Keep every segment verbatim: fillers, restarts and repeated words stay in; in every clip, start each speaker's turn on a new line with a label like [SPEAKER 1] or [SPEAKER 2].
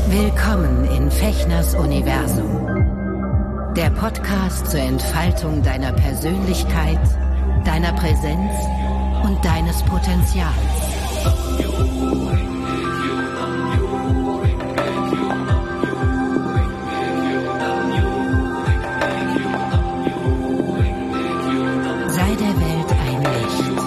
[SPEAKER 1] Willkommen in Fechners Universum. Der Podcast zur Entfaltung deiner Persönlichkeit, deiner Präsenz und deines Potenzials. Sei der Welt ein Licht.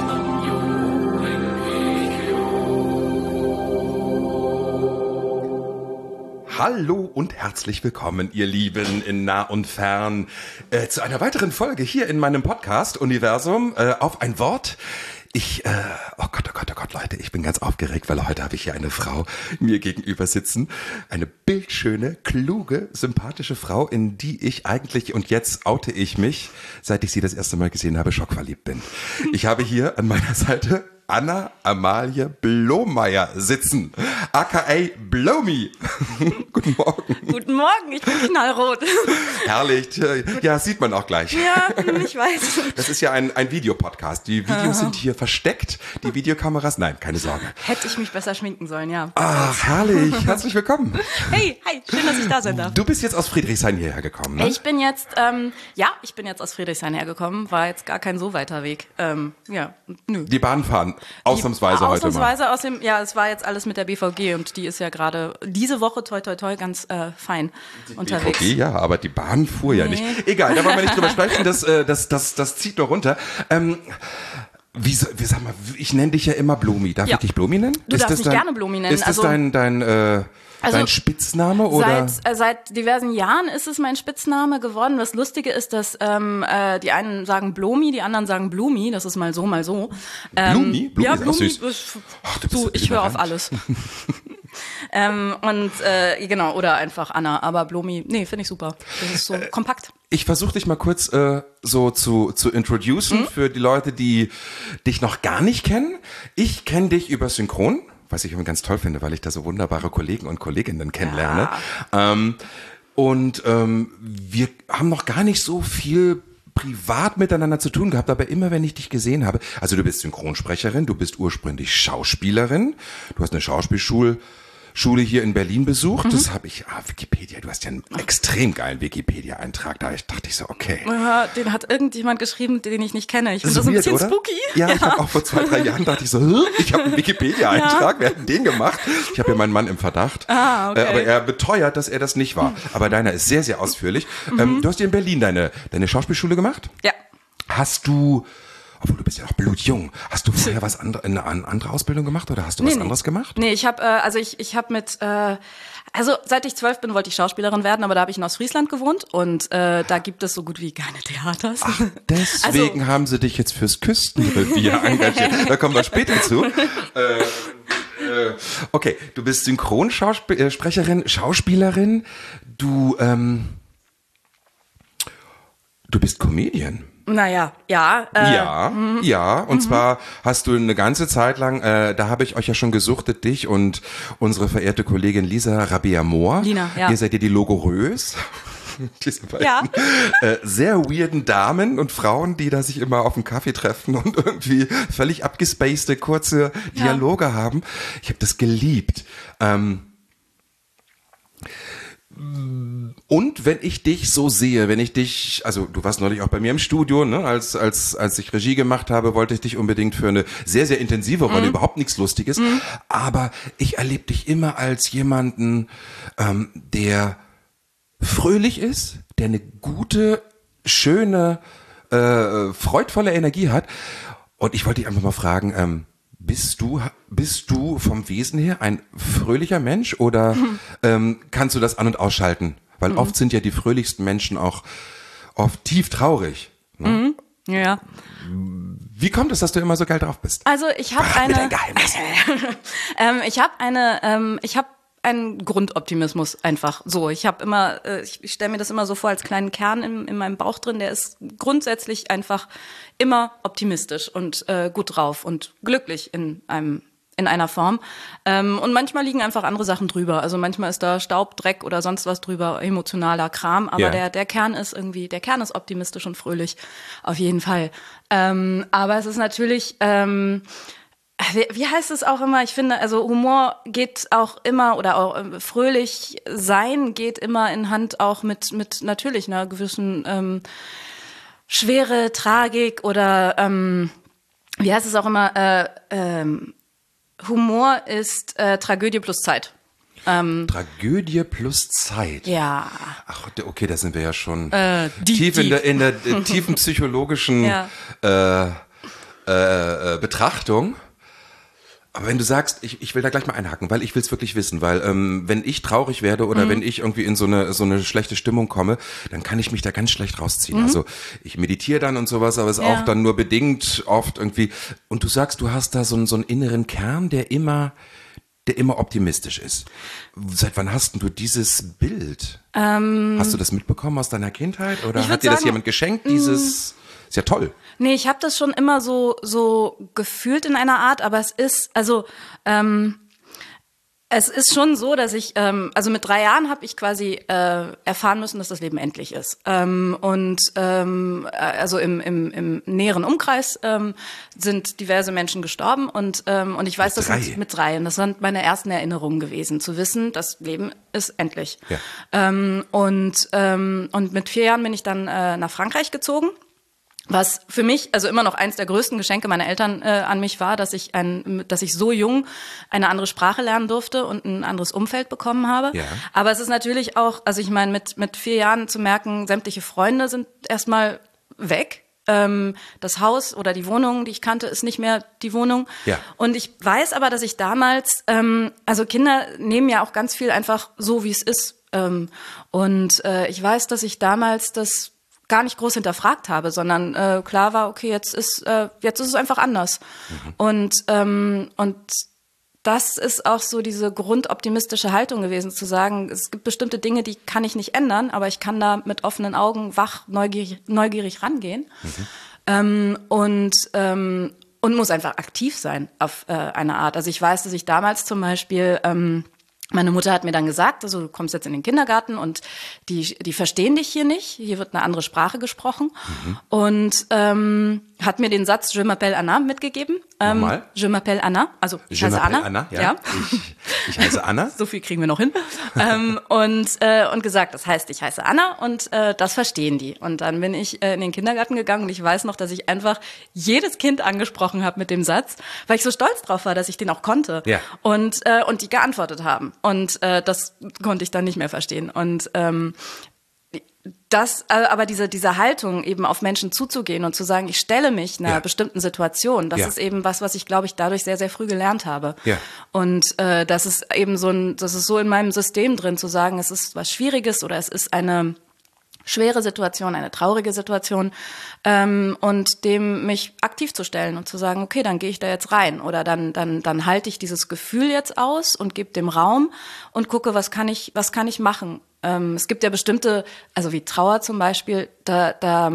[SPEAKER 2] Hallo und herzlich willkommen, ihr Lieben in nah und fern, äh, zu einer weiteren Folge hier in meinem Podcast Universum äh, auf ein Wort. Ich, äh, oh Gott, oh Gott, oh Gott, Leute, ich bin ganz aufgeregt, weil heute habe ich hier eine Frau mir gegenüber sitzen. Eine bildschöne, kluge, sympathische Frau, in die ich eigentlich, und jetzt oute ich mich, seit ich sie das erste Mal gesehen habe, schockverliebt bin. Ich habe hier an meiner Seite Anna Amalie Blomeyer sitzen, aka Blomi. Guten Morgen.
[SPEAKER 3] Guten Morgen, ich bin knallrot.
[SPEAKER 2] Herrlich, ja, sieht man auch gleich.
[SPEAKER 3] Ja, ich weiß.
[SPEAKER 2] Das ist ja ein, ein Videopodcast. Die Videos sind hier versteckt, die Videokameras, nein, keine Sorge.
[SPEAKER 3] Hätte ich mich besser schminken sollen, ja.
[SPEAKER 2] Ach, herrlich, herzlich willkommen.
[SPEAKER 3] Hey, hi, schön, dass ich da sein darf.
[SPEAKER 2] Du bist jetzt aus Friedrichshain hierher gekommen, ne?
[SPEAKER 3] Ich bin jetzt, ähm, ja, ich bin jetzt aus Friedrichshain hergekommen, war jetzt gar kein so weiter Weg. Ähm, ja, nö.
[SPEAKER 2] Die Bahn fahren. Ausnahmsweise
[SPEAKER 3] die,
[SPEAKER 2] heute
[SPEAKER 3] ausnahmsweise
[SPEAKER 2] mal.
[SPEAKER 3] Aus dem, ja, es war jetzt alles mit der B V G und die ist ja gerade diese Woche, toi toi toi, ganz äh, fein die unterwegs.
[SPEAKER 2] B V G, ja, aber die Bahn fuhr nee. ja nicht. Egal, da wollen wir nicht drüber sprechen, das, das, das, das zieht nur runter. Ähm, wie, wie sag mal, ich nenne dich ja immer Blomi. Darf
[SPEAKER 3] ja.
[SPEAKER 2] ich dich Blomi nennen?
[SPEAKER 3] Du
[SPEAKER 2] ist
[SPEAKER 3] darfst
[SPEAKER 2] das
[SPEAKER 3] mich
[SPEAKER 2] dein,
[SPEAKER 3] gerne Blomi nennen.
[SPEAKER 2] Ist das
[SPEAKER 3] also,
[SPEAKER 2] dein, dein, äh,
[SPEAKER 3] Also
[SPEAKER 2] dein Spitzname oder?
[SPEAKER 3] Seit, äh, seit diversen Jahren ist es mein Spitzname geworden. Das Lustige ist, dass ähm, äh, die einen sagen Blomi, die anderen sagen Blumi. Das ist mal so, mal so. Ähm,
[SPEAKER 2] Blumi? Blumi
[SPEAKER 3] ja,
[SPEAKER 2] ist
[SPEAKER 3] Blumi.
[SPEAKER 2] auch süß.
[SPEAKER 3] Ist,
[SPEAKER 2] Ach, du bist
[SPEAKER 3] du,
[SPEAKER 2] so
[SPEAKER 3] ich höre auf
[SPEAKER 2] ignorant.
[SPEAKER 3] alles. ähm, und äh, genau, oder einfach Anna. Aber Blomi, nee, finde ich super. Das ist so äh, kompakt.
[SPEAKER 2] Ich versuche dich mal kurz äh, so zu, zu introducen mhm. für die Leute, die dich noch gar nicht kennen. Ich kenne dich über Synchron. Was ich immer ganz toll finde, weil ich da so wunderbare Kollegen und Kolleginnen kennenlerne. Ja. Ähm, und ähm, wir haben noch gar nicht so viel privat miteinander zu tun gehabt, aber immer wenn ich dich gesehen habe, also du bist Synchronsprecherin, du bist ursprünglich Schauspielerin, du hast eine Schauspielschule Schule hier in Berlin besucht. Mhm. Das habe ich, ah, Wikipedia, du hast ja einen extrem geilen Wikipedia-Eintrag. Da dachte ich so, okay.
[SPEAKER 3] Ja, den hat irgendjemand geschrieben, den ich nicht kenne. Ich finde das,
[SPEAKER 2] das
[SPEAKER 3] ein bisschen
[SPEAKER 2] oder?
[SPEAKER 3] spooky.
[SPEAKER 2] Ja, ja. Ich habe auch vor zwei, drei Jahren dachte ich so, ich habe einen Wikipedia-Eintrag, ja. Wir hatten den gemacht. Ich habe ja meinen Mann im Verdacht.
[SPEAKER 3] Ah, okay.
[SPEAKER 2] Aber er beteuert, dass er das nicht war. Aber deiner ist sehr, sehr ausführlich. Mhm. Ähm, du hast hier in Berlin deine, deine Schauspielschule gemacht?
[SPEAKER 3] Ja.
[SPEAKER 2] Hast du... Obwohl, du bist ja noch blutjung. Hast du vorher was andere, eine, eine andere Ausbildung gemacht oder hast du
[SPEAKER 3] nee,
[SPEAKER 2] was
[SPEAKER 3] nee.
[SPEAKER 2] anderes gemacht?
[SPEAKER 3] Nee, ich habe, äh, also ich, ich habe mit, äh, also seit ich zwölf bin, wollte ich Schauspielerin werden, aber da habe ich in Ostfriesland gewohnt und äh, da gibt es so gut wie keine Theaters.
[SPEAKER 2] Ach, deswegen also, haben sie dich jetzt fürs Küstenrevier engagiert. Da kommen wir später zu. Äh, äh, okay, du bist Synchronsprecherin, Schauspielerin, du, ähm, du bist Comedian.
[SPEAKER 3] Naja, ja. Äh,
[SPEAKER 2] ja, mhm. ja. Und mhm. zwar hast du eine ganze Zeit lang, äh, da habe ich euch ja schon gesuchtet, dich und unsere verehrte Kollegin Lisa Rabea-Mohr.
[SPEAKER 3] Lina, ja.
[SPEAKER 2] Ihr seid ja die Logorös. Diese beiden ja. äh, sehr weirden Damen und Frauen, die da sich immer auf dem Kaffee treffen und irgendwie völlig abgespacede, kurze Dialoge ja. haben. Ich habe das geliebt. Ähm, Und wenn ich dich so sehe, wenn ich dich, also du warst neulich auch bei mir im Studio, ne, als als als ich Regie gemacht habe, wollte ich dich unbedingt für eine sehr, sehr intensive Rolle, mhm. überhaupt nichts Lustiges, mhm. aber ich erlebe dich immer als jemanden, ähm, der fröhlich ist, der eine gute, schöne, äh, freudvolle Energie hat. Und ich wollte dich einfach mal fragen, ähm, Bist du, bist du vom Wesen her ein fröhlicher Mensch oder mhm. ähm, kannst du das an- und ausschalten? Weil mhm. oft sind ja die fröhlichsten Menschen auch oft tief traurig. Ne?
[SPEAKER 3] Mhm. Ja.
[SPEAKER 2] Wie kommt es, dass du immer so geil drauf bist?
[SPEAKER 3] Also ich habe eine.
[SPEAKER 2] Mir dein Geheimnis.
[SPEAKER 3] ähm, ich habe eine. Ähm, ich habe einen Grundoptimismus einfach so. Ich habe immer, äh, ich, ich stelle mir das immer so vor als kleinen Kern in, in meinem Bauch drin, der ist grundsätzlich einfach immer optimistisch und äh, gut drauf und glücklich in einem in einer Form. Ähm, und manchmal liegen einfach andere Sachen drüber. Also manchmal ist da Staub, Dreck oder sonst was drüber, emotionaler Kram. Aber ja. der der Kern ist irgendwie, der Kern ist optimistisch und fröhlich, auf jeden Fall. Ähm, aber es ist natürlich ähm, Wie, wie heißt es auch immer? Ich finde, also Humor geht auch immer oder auch äh, fröhlich sein geht immer in Hand auch mit mit natürlich einer gewissen ähm, Schwere, Tragik oder ähm, wie heißt es auch immer? Äh, ähm, Humor ist äh, Tragödie plus Zeit. Ähm,
[SPEAKER 2] Tragödie plus Zeit.
[SPEAKER 3] Ja.
[SPEAKER 2] Ach, okay, da sind wir ja schon
[SPEAKER 3] Äh, deep,
[SPEAKER 2] tief in
[SPEAKER 3] deep.
[SPEAKER 2] der in der äh, tiefen psychologischen
[SPEAKER 3] Ja.
[SPEAKER 2] äh, äh, äh, Betrachtung. Aber wenn du sagst, ich, ich will da gleich mal einhaken, weil ich will es wirklich wissen, weil ähm, wenn ich traurig werde oder mhm. wenn ich irgendwie in so eine so eine schlechte Stimmung komme, dann kann ich mich da ganz schlecht rausziehen. Mhm. Also ich meditiere dann und sowas, aber es ist
[SPEAKER 3] Ja.
[SPEAKER 2] auch dann nur bedingt oft irgendwie. Und du sagst, du hast da so einen so einen inneren Kern, der immer der immer optimistisch ist. Seit wann hast denn du dieses Bild? Ähm, hast du das mitbekommen aus deiner Kindheit oder
[SPEAKER 3] Ich
[SPEAKER 2] hat
[SPEAKER 3] würd
[SPEAKER 2] dir das
[SPEAKER 3] sagen,
[SPEAKER 2] jemand geschenkt? Dieses ist ja toll.
[SPEAKER 3] Nee, ich habe das schon immer so so gefühlt in einer Art, aber es ist, also ähm, es ist schon so, dass ich, ähm, also mit drei Jahren habe ich quasi äh, erfahren müssen, dass das Leben endlich ist. Ähm, und ähm, also im, im, im näheren Umkreis ähm, sind diverse Menschen gestorben und ähm, und ich weiß,
[SPEAKER 2] Mit
[SPEAKER 3] das
[SPEAKER 2] drei?
[SPEAKER 3] sind mit drei. Und das sind meine ersten Erinnerungen gewesen, zu wissen, das Leben ist endlich.
[SPEAKER 2] Ja.
[SPEAKER 3] Ähm, und ähm, und mit vier Jahren bin ich dann äh, nach Frankreich gezogen. Was für mich also immer noch eins der größten Geschenke meiner Eltern äh, an mich war, dass ich ein, dass ich so jung eine andere Sprache lernen durfte und ein anderes Umfeld bekommen habe.
[SPEAKER 2] Ja.
[SPEAKER 3] Aber es ist natürlich auch, also ich meine, mit mit vier Jahren zu merken, sämtliche Freunde sind erstmal weg. Ähm, das Haus oder die Wohnung, die ich kannte, ist nicht mehr die Wohnung.
[SPEAKER 2] Ja.
[SPEAKER 3] Und ich weiß aber, dass ich damals, ähm, also Kinder nehmen ja auch ganz viel einfach so, wie es ist. Ähm, und äh, ich weiß, dass ich damals das gar nicht groß hinterfragt habe, sondern äh, klar war, okay, jetzt ist äh, jetzt ist es einfach anders. Mhm. Und ähm, und das ist auch so diese grundoptimistische Haltung gewesen, zu sagen, es gibt bestimmte Dinge, die kann ich nicht ändern, aber ich kann da mit offenen Augen wach, neugierig, neugierig rangehen. Mhm. Ähm, und ähm, und muss einfach aktiv sein auf äh, eine Art. Also ich weiß, dass ich damals zum Beispiel ähm, meine Mutter hat mir dann gesagt, also du kommst jetzt in den Kindergarten und die die verstehen dich hier nicht. Hier wird eine andere Sprache gesprochen. Mhm. Und ähm, hat mir den Satz Je m'appelle Anna mitgegeben. Ähm,
[SPEAKER 2] Nochmal?
[SPEAKER 3] Je m'appelle Anna, also ich
[SPEAKER 2] Je
[SPEAKER 3] heiße Anna.
[SPEAKER 2] Anna, ja.
[SPEAKER 3] ja.
[SPEAKER 2] Ich, ich heiße Anna.
[SPEAKER 3] So viel kriegen wir noch hin. ähm, und äh, und gesagt, das heißt, ich heiße Anna und äh, das verstehen die. Und dann bin ich äh, in den Kindergarten gegangen und ich weiß noch, dass ich einfach jedes Kind angesprochen habe mit dem Satz, weil ich so stolz drauf war, dass ich den auch konnte.
[SPEAKER 2] Ja.
[SPEAKER 3] Und äh, und die geantwortet haben. Und äh, das konnte ich dann nicht mehr verstehen. Und ähm, das, aber diese diese Haltung eben auf Menschen zuzugehen und zu sagen, ich stelle mich einer
[SPEAKER 2] ja.
[SPEAKER 3] bestimmten Situation, das
[SPEAKER 2] ja.
[SPEAKER 3] ist eben was, was ich glaube ich dadurch sehr sehr früh gelernt habe.
[SPEAKER 2] Ja.
[SPEAKER 3] Und äh, das ist eben so ein, das ist so in meinem System drin, zu sagen, es ist was Schwieriges oder es ist eine schwere Situation, eine traurige Situation ähm, und dem mich aktiv zu stellen und zu sagen, okay, dann gehe ich da jetzt rein oder dann dann dann halte ich dieses Gefühl jetzt aus und gebe dem Raum und gucke, was kann ich was kann ich machen. Ähm, es gibt ja bestimmte, also wie Trauer zum Beispiel, da da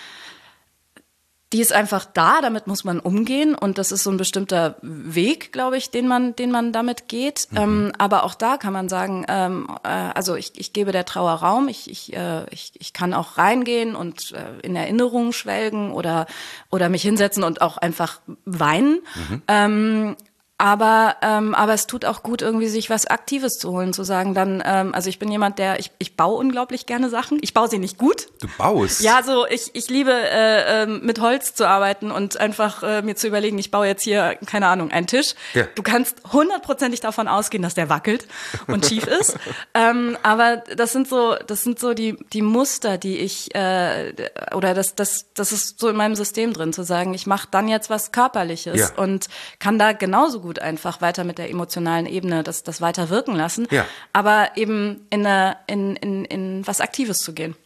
[SPEAKER 3] die ist einfach da, damit muss man umgehen und das ist so ein bestimmter Weg, glaube ich, den man, den man damit geht. Mhm. Ähm, aber auch da kann man sagen, ähm, äh, also ich, ich gebe der Trauer Raum, ich, ich, äh, ich, ich kann auch reingehen und äh, in Erinnerungen schwelgen oder oder mich hinsetzen und auch einfach weinen. Mhm. Ähm, Aber ähm, aber es tut auch gut, irgendwie sich was Aktives zu holen, zu sagen dann, ähm, also ich bin jemand, der, ich ich baue unglaublich gerne Sachen. Ich baue sie nicht gut.
[SPEAKER 2] Du baust?
[SPEAKER 3] Ja, so ich ich liebe äh, äh, mit Holz zu arbeiten und einfach äh, mir zu überlegen, ich baue jetzt hier, keine Ahnung, einen Tisch.
[SPEAKER 2] Ja.
[SPEAKER 3] Du kannst hundertprozentig davon ausgehen, dass der wackelt und schief ist. ähm, aber das sind so, das sind so die die Muster, die ich äh, oder das das das ist so in meinem System drin, zu sagen, ich mache dann jetzt was Körperliches
[SPEAKER 2] Ja.
[SPEAKER 3] und kann da genauso gut einfach weiter mit der emotionalen Ebene das, das weiter wirken lassen,
[SPEAKER 2] ja.
[SPEAKER 3] aber eben in, eine, in, in, in was Aktives zu gehen.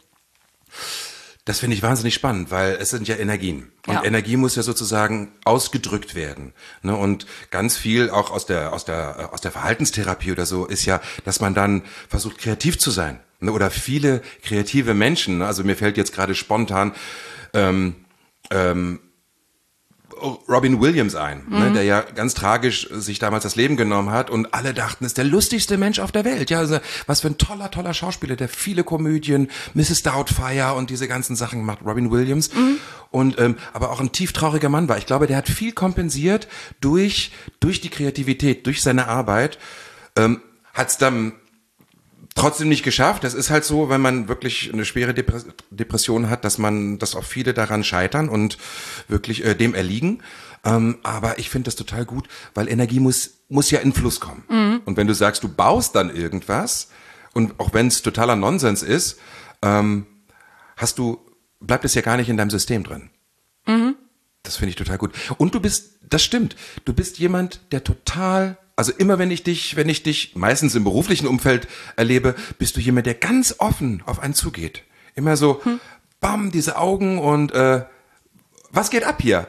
[SPEAKER 2] Das finde ich wahnsinnig spannend, weil es sind ja Energien. Und
[SPEAKER 3] ja.
[SPEAKER 2] Energie muss ja sozusagen ausgedrückt werden. Ne? Und ganz viel auch aus der, aus der, aus der Verhaltenstherapie oder so ist ja, dass man dann versucht, kreativ zu sein. Ne? Oder viele kreative Menschen, also mir fällt jetzt gerade spontan, ähm, ähm, Robin Williams ein, mhm. ne, der ja ganz tragisch sich damals das Leben genommen hat und alle dachten, ist der lustigste Mensch auf der Welt. Ja, also was für ein toller, toller Schauspieler, der viele Komödien, Misses Doubtfire und diese ganzen Sachen macht, Robin Williams. Mhm. Und ähm, aber auch ein tieftrauriger Mann war. Ich glaube, der hat viel kompensiert durch durch die Kreativität, durch seine Arbeit. Ähm, hat's dann trotzdem nicht geschafft. Das ist halt so, wenn man wirklich eine schwere Depression hat, dass man, dass auch viele daran scheitern und wirklich äh, dem erliegen. Ähm, aber ich finde das total gut, weil Energie muss muss ja in Fluss kommen. Mhm. Und wenn du sagst, du baust dann irgendwas und auch wenn es totaler Nonsens ist, ähm, hast du bleibt es ja gar nicht in deinem System drin. Mhm. Das finde ich total gut. Und du bist, das stimmt, du bist jemand, der total Also immer wenn ich dich, wenn ich dich meistens im beruflichen Umfeld erlebe, bist du jemand, der ganz offen auf einen zugeht. Immer so, hm. bam, diese Augen und äh, was geht ab hier?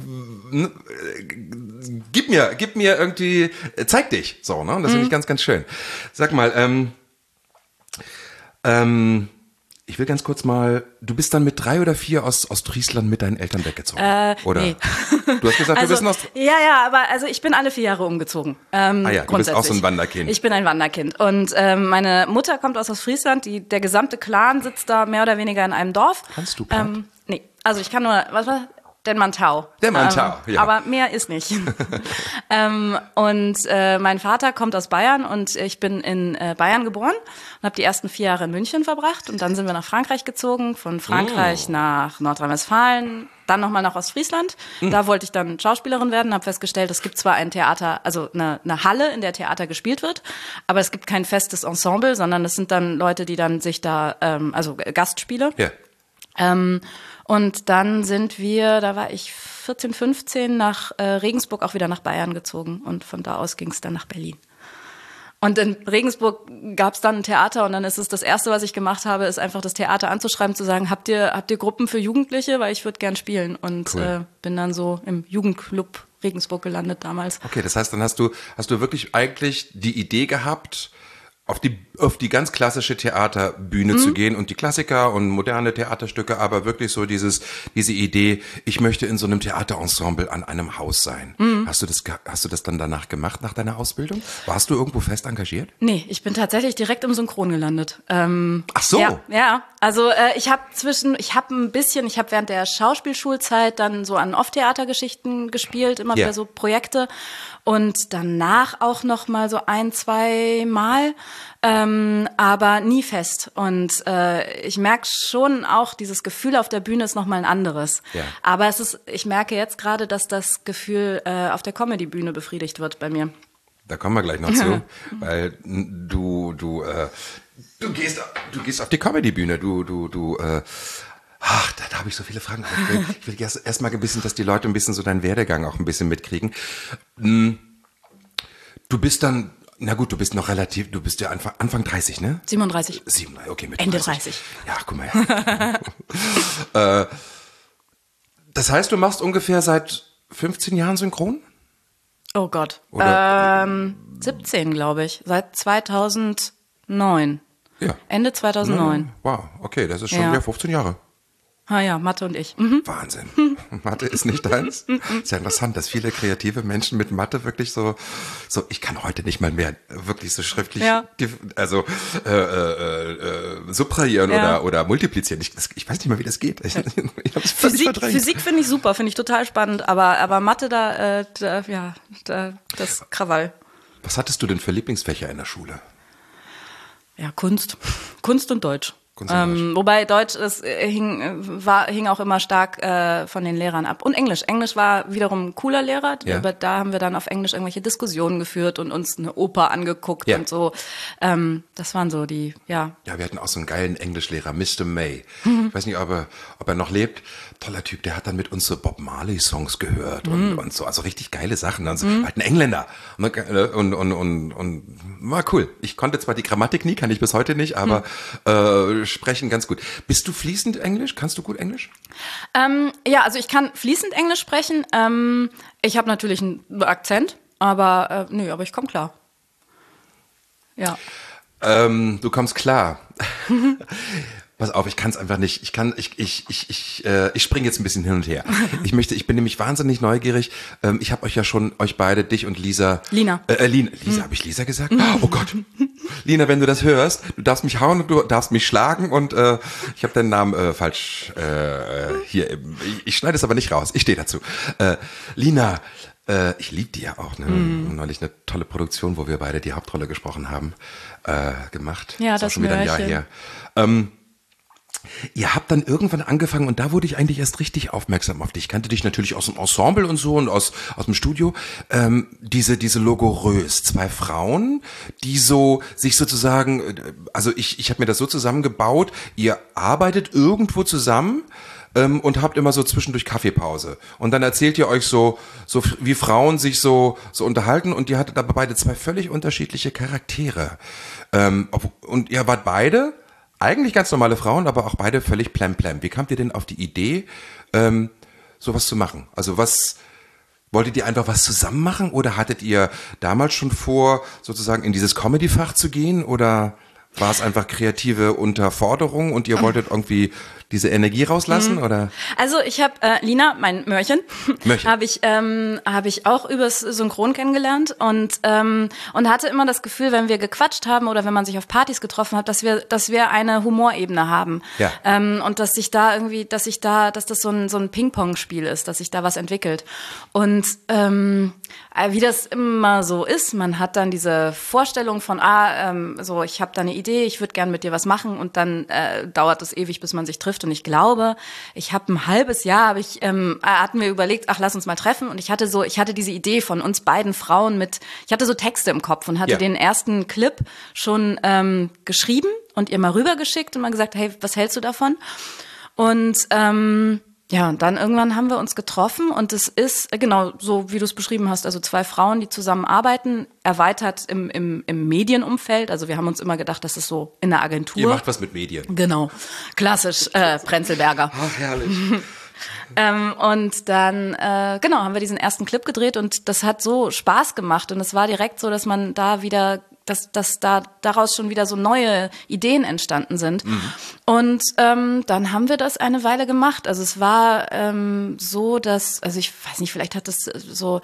[SPEAKER 2] Gib mir, gib mir irgendwie, zeig dich. So, ne? Und das hm. finde ich ganz, ganz schön. Sag mal, ähm, ähm, ich will ganz kurz mal, du bist dann mit drei oder vier aus Ostfriesland mit deinen Eltern weggezogen,
[SPEAKER 3] äh,
[SPEAKER 2] oder?
[SPEAKER 3] Nee.
[SPEAKER 2] Du hast gesagt,
[SPEAKER 3] also,
[SPEAKER 2] du bist in Ost...
[SPEAKER 3] Ja, ja, aber also ich bin alle vier Jahre umgezogen. Ähm,
[SPEAKER 2] ah ja, du bist auch so ein Wanderkind.
[SPEAKER 3] Ich bin ein Wanderkind. Und ähm, meine Mutter kommt aus Ostfriesland, die, der gesamte Clan sitzt da mehr oder weniger in einem Dorf.
[SPEAKER 2] Kannst du Platt?
[SPEAKER 3] Ähm, nee, also ich kann nur, was war Den Mantau.
[SPEAKER 2] Der Mantau,
[SPEAKER 3] ähm,
[SPEAKER 2] ja.
[SPEAKER 3] Aber mehr ist nicht. ähm, und äh, mein Vater kommt aus Bayern und ich bin in äh, Bayern geboren und habe die ersten vier Jahre in München verbracht. Und dann sind wir nach Frankreich gezogen, von Frankreich oh. nach Nordrhein-Westfalen, dann nochmal nach Ostfriesland. Mhm. Da wollte ich dann Schauspielerin werden, habe festgestellt, es gibt zwar ein Theater, also eine, eine Halle, in der Theater gespielt wird, aber es gibt kein festes Ensemble, sondern es sind dann Leute, die dann sich da, ähm, also Gastspiele.
[SPEAKER 2] Ja.
[SPEAKER 3] Ähm, Und dann sind wir, da war ich vierzehn, fünfzehn, nach äh, Regensburg auch wieder nach Bayern gezogen. Und von da aus ging es dann nach Berlin. Und in Regensburg gab es dann ein Theater und dann ist es das Erste, was ich gemacht habe, ist einfach das Theater anzuschreiben, zu sagen, habt ihr habt ihr Gruppen für Jugendliche, weil ich würde gern spielen. Und cool. äh, bin dann so im Jugendclub Regensburg gelandet damals.
[SPEAKER 2] Okay, das heißt, dann hast du hast du wirklich eigentlich die Idee gehabt, auf die auf die ganz klassische Theaterbühne mhm. zu gehen und die Klassiker und moderne Theaterstücke, aber wirklich so dieses diese Idee, ich möchte in so einem Theaterensemble an einem Haus sein. Mhm. Hast du das hast du das dann danach gemacht nach deiner Ausbildung? Warst du irgendwo fest engagiert?
[SPEAKER 3] Nee, ich bin tatsächlich direkt im Synchron gelandet. Ähm,
[SPEAKER 2] Ach so.
[SPEAKER 3] Ja, ja. Also äh, ich habe zwischen ich habe ein bisschen, ich habe während der Schauspielschulzeit dann so an Off-Theatergeschichten gespielt, immer
[SPEAKER 2] ja.
[SPEAKER 3] wieder so Projekte. Und danach auch noch mal so ein, zwei Mal, ähm, aber nie fest. Und äh, ich merke schon auch, dieses Gefühl auf der Bühne ist noch mal ein anderes.
[SPEAKER 2] Ja.
[SPEAKER 3] Aber es ist, ich merke jetzt gerade, dass das Gefühl äh, auf der Comedy-Bühne befriedigt wird bei mir.
[SPEAKER 2] Da kommen wir gleich noch zu, weil du du äh, du gehst du gehst auf die Comedy-Bühne, du du du äh, Ach, da, da habe ich so viele Fragen. Ich will, ich will erst, erst mal ein bisschen, dass die Leute ein bisschen so deinen Werdegang auch ein bisschen mitkriegen. Du bist dann, na gut, du bist noch relativ, du bist ja Anfang, Anfang dreißig, ne?
[SPEAKER 3] siebenunddreißig.
[SPEAKER 2] siebenunddreißig, okay, mit
[SPEAKER 3] Ende
[SPEAKER 2] dreißig.
[SPEAKER 3] dreißig.
[SPEAKER 2] Ja, guck mal. Ja. äh, das heißt, du machst ungefähr seit fünfzehn Jahren Synchron?
[SPEAKER 3] Oh Gott.
[SPEAKER 2] Oder?
[SPEAKER 3] Ähm, siebzehn, glaube ich. Seit zweitausendneun.
[SPEAKER 2] Ja.
[SPEAKER 3] Ende zweitausendneun.
[SPEAKER 2] Wow, okay, das ist schon
[SPEAKER 3] Ja.
[SPEAKER 2] wieder fünfzehn Jahre.
[SPEAKER 3] Ah ja, Mathe und ich. Mhm.
[SPEAKER 2] Wahnsinn. Mathe ist nicht deins? Ist ja interessant, dass viele kreative Menschen mit Mathe wirklich so, so, ich kann heute nicht mal mehr wirklich so schriftlich,
[SPEAKER 3] Ja.
[SPEAKER 2] also äh, äh, äh, subtrahieren
[SPEAKER 3] Ja.
[SPEAKER 2] oder oder multiplizieren. Ich, das, ich weiß nicht mal, wie das geht. Ich, ich hab's völlig
[SPEAKER 3] Physik,
[SPEAKER 2] verdrängt.
[SPEAKER 3] Physik finde ich super, finde ich total spannend, aber, aber Mathe, da, äh, da ja, da, das Krawall.
[SPEAKER 2] Was hattest du denn für Lieblingsfächer in der Schule?
[SPEAKER 3] Ja, Kunst. Kunst und Deutsch.
[SPEAKER 2] Kunst und
[SPEAKER 3] Ähm, wobei Deutsch ist, äh, hing, äh, war, hing auch immer stark äh, von den Lehrern ab. Und Englisch. Englisch war wiederum ein cooler Lehrer,
[SPEAKER 2] Ja.
[SPEAKER 3] aber da haben wir dann auf Englisch irgendwelche Diskussionen geführt und uns eine Oper angeguckt
[SPEAKER 2] Ja.
[SPEAKER 3] und so. Ähm, das waren so die, ja.
[SPEAKER 2] Ja, wir hatten auch so einen geilen Englischlehrer, Mister May. Ich weiß nicht, ob er, ob er noch lebt. Toller Typ, der hat dann mit uns so Bob Marley-Songs gehört und, und so, also richtig geile Sachen. Also halt ein Engländer. Und, und, und, und, und war cool. Ich konnte zwar die Grammatik nie, kann ich bis heute nicht, aber äh, sprechen ganz gut. Bist du fließend Englisch? Kannst du gut Englisch?
[SPEAKER 3] Ähm, ja, also ich kann fließend Englisch sprechen. Ähm, ich habe natürlich einen Akzent, aber äh, nö, aber ich komme klar. Ja.
[SPEAKER 2] Ähm, du kommst klar. Pass auf, ich kann es einfach nicht. Ich kann, ich, ich, ich, ich, äh, ich springe jetzt ein bisschen hin und her. Ich möchte, ich bin nämlich wahnsinnig neugierig. Ähm, ich habe euch ja schon, euch beide, dich und Lisa.
[SPEAKER 3] Lina.
[SPEAKER 2] Äh, äh, Lina. Lisa, hm. habe ich Lisa gesagt? Oh Gott. Lina, wenn du das hörst, du darfst mich hauen und du darfst mich schlagen und äh, ich habe deinen Namen äh, falsch äh, hier. Ich, ich schneide es aber nicht raus. Ich stehe dazu. Äh, Lina. Äh, ich liebe die ja auch. Ne? Mm. Neulich eine tolle Produktion, wo wir beide die Hauptrolle gesprochen haben, äh, gemacht.
[SPEAKER 3] Ja,
[SPEAKER 2] das ist
[SPEAKER 3] das
[SPEAKER 2] auch schon wieder ein Jahr
[SPEAKER 3] Märchen.
[SPEAKER 2] her. Ähm, ihr habt dann irgendwann angefangen und da wurde ich eigentlich erst richtig aufmerksam auf dich. Ich kannte dich natürlich aus dem Ensemble und so und aus aus dem Studio. Ähm, diese diese Logorös, zwei Frauen, die so sich sozusagen, also ich ich habe mir das so zusammengebaut. Ihr arbeitet irgendwo zusammen. Ähm, und habt immer so zwischendurch Kaffeepause. Und dann erzählt ihr euch so, so wie Frauen sich so, so unterhalten und ihr hattet aber beide zwei völlig unterschiedliche Charaktere. Ähm, ob, und ihr wart beide eigentlich ganz normale Frauen, aber auch beide völlig plemplem. Wie kamt ihr denn auf die Idee, ähm, sowas zu machen? Also was, wolltet ihr einfach was zusammen machen oder hattet ihr damals schon vor, sozusagen in dieses Comedy-Fach zu gehen oder war es einfach kreative Unterforderung und ihr wolltet irgendwie diese Energie rauslassen, mhm. oder?
[SPEAKER 3] Also ich habe äh, Lina, mein Mörchen,
[SPEAKER 2] Mörchen.
[SPEAKER 3] habe ich ähm, habe ich auch übers Synchron kennengelernt und ähm, und hatte immer das Gefühl, wenn wir gequatscht haben oder wenn man sich auf Partys getroffen hat, dass wir dass wir eine Humorebene haben.
[SPEAKER 2] Ja.
[SPEAKER 3] Ähm, und dass sich da irgendwie, dass sich da, dass das so ein so ein Ping-Pong-Spiel ist, dass sich da was entwickelt. Und ähm, wie das immer so ist, man hat dann diese Vorstellung von, ah, ähm, so ich habe da eine Idee, ich würde gern mit dir was machen und dann äh, dauert es ewig, bis man sich trifft. Und ich glaube, ich habe ein halbes Jahr, hab ich, ähm, hatten wir überlegt, ach, lass uns mal treffen. Und ich hatte so, ich hatte diese Idee von uns beiden Frauen mit, ich hatte so Texte im Kopf und hatte
[SPEAKER 2] ja.
[SPEAKER 3] den ersten Clip schon ähm, geschrieben und ihr mal rübergeschickt und mal gesagt, hey, was hältst du davon? Und ähm, ja, und dann irgendwann haben wir uns getroffen und es ist, genau, so wie du es beschrieben hast, also zwei Frauen, die zusammen arbeiten, erweitert im, im, im Medienumfeld. Also wir haben uns immer gedacht, das ist so in der Agentur.
[SPEAKER 2] Ihr macht was mit Medien.
[SPEAKER 3] Genau, klassisch äh, Prenzlberger.
[SPEAKER 2] Ach, herrlich.
[SPEAKER 3] ähm, und dann, äh, genau, haben wir diesen ersten Clip gedreht und das hat so Spaß gemacht und es war direkt so, dass man da wieder dass, dass da daraus schon wieder so neue Ideen entstanden sind. Mhm. Und ähm, dann haben wir das eine Weile gemacht. Also es war ähm, so, dass, also ich weiß nicht, vielleicht hat das so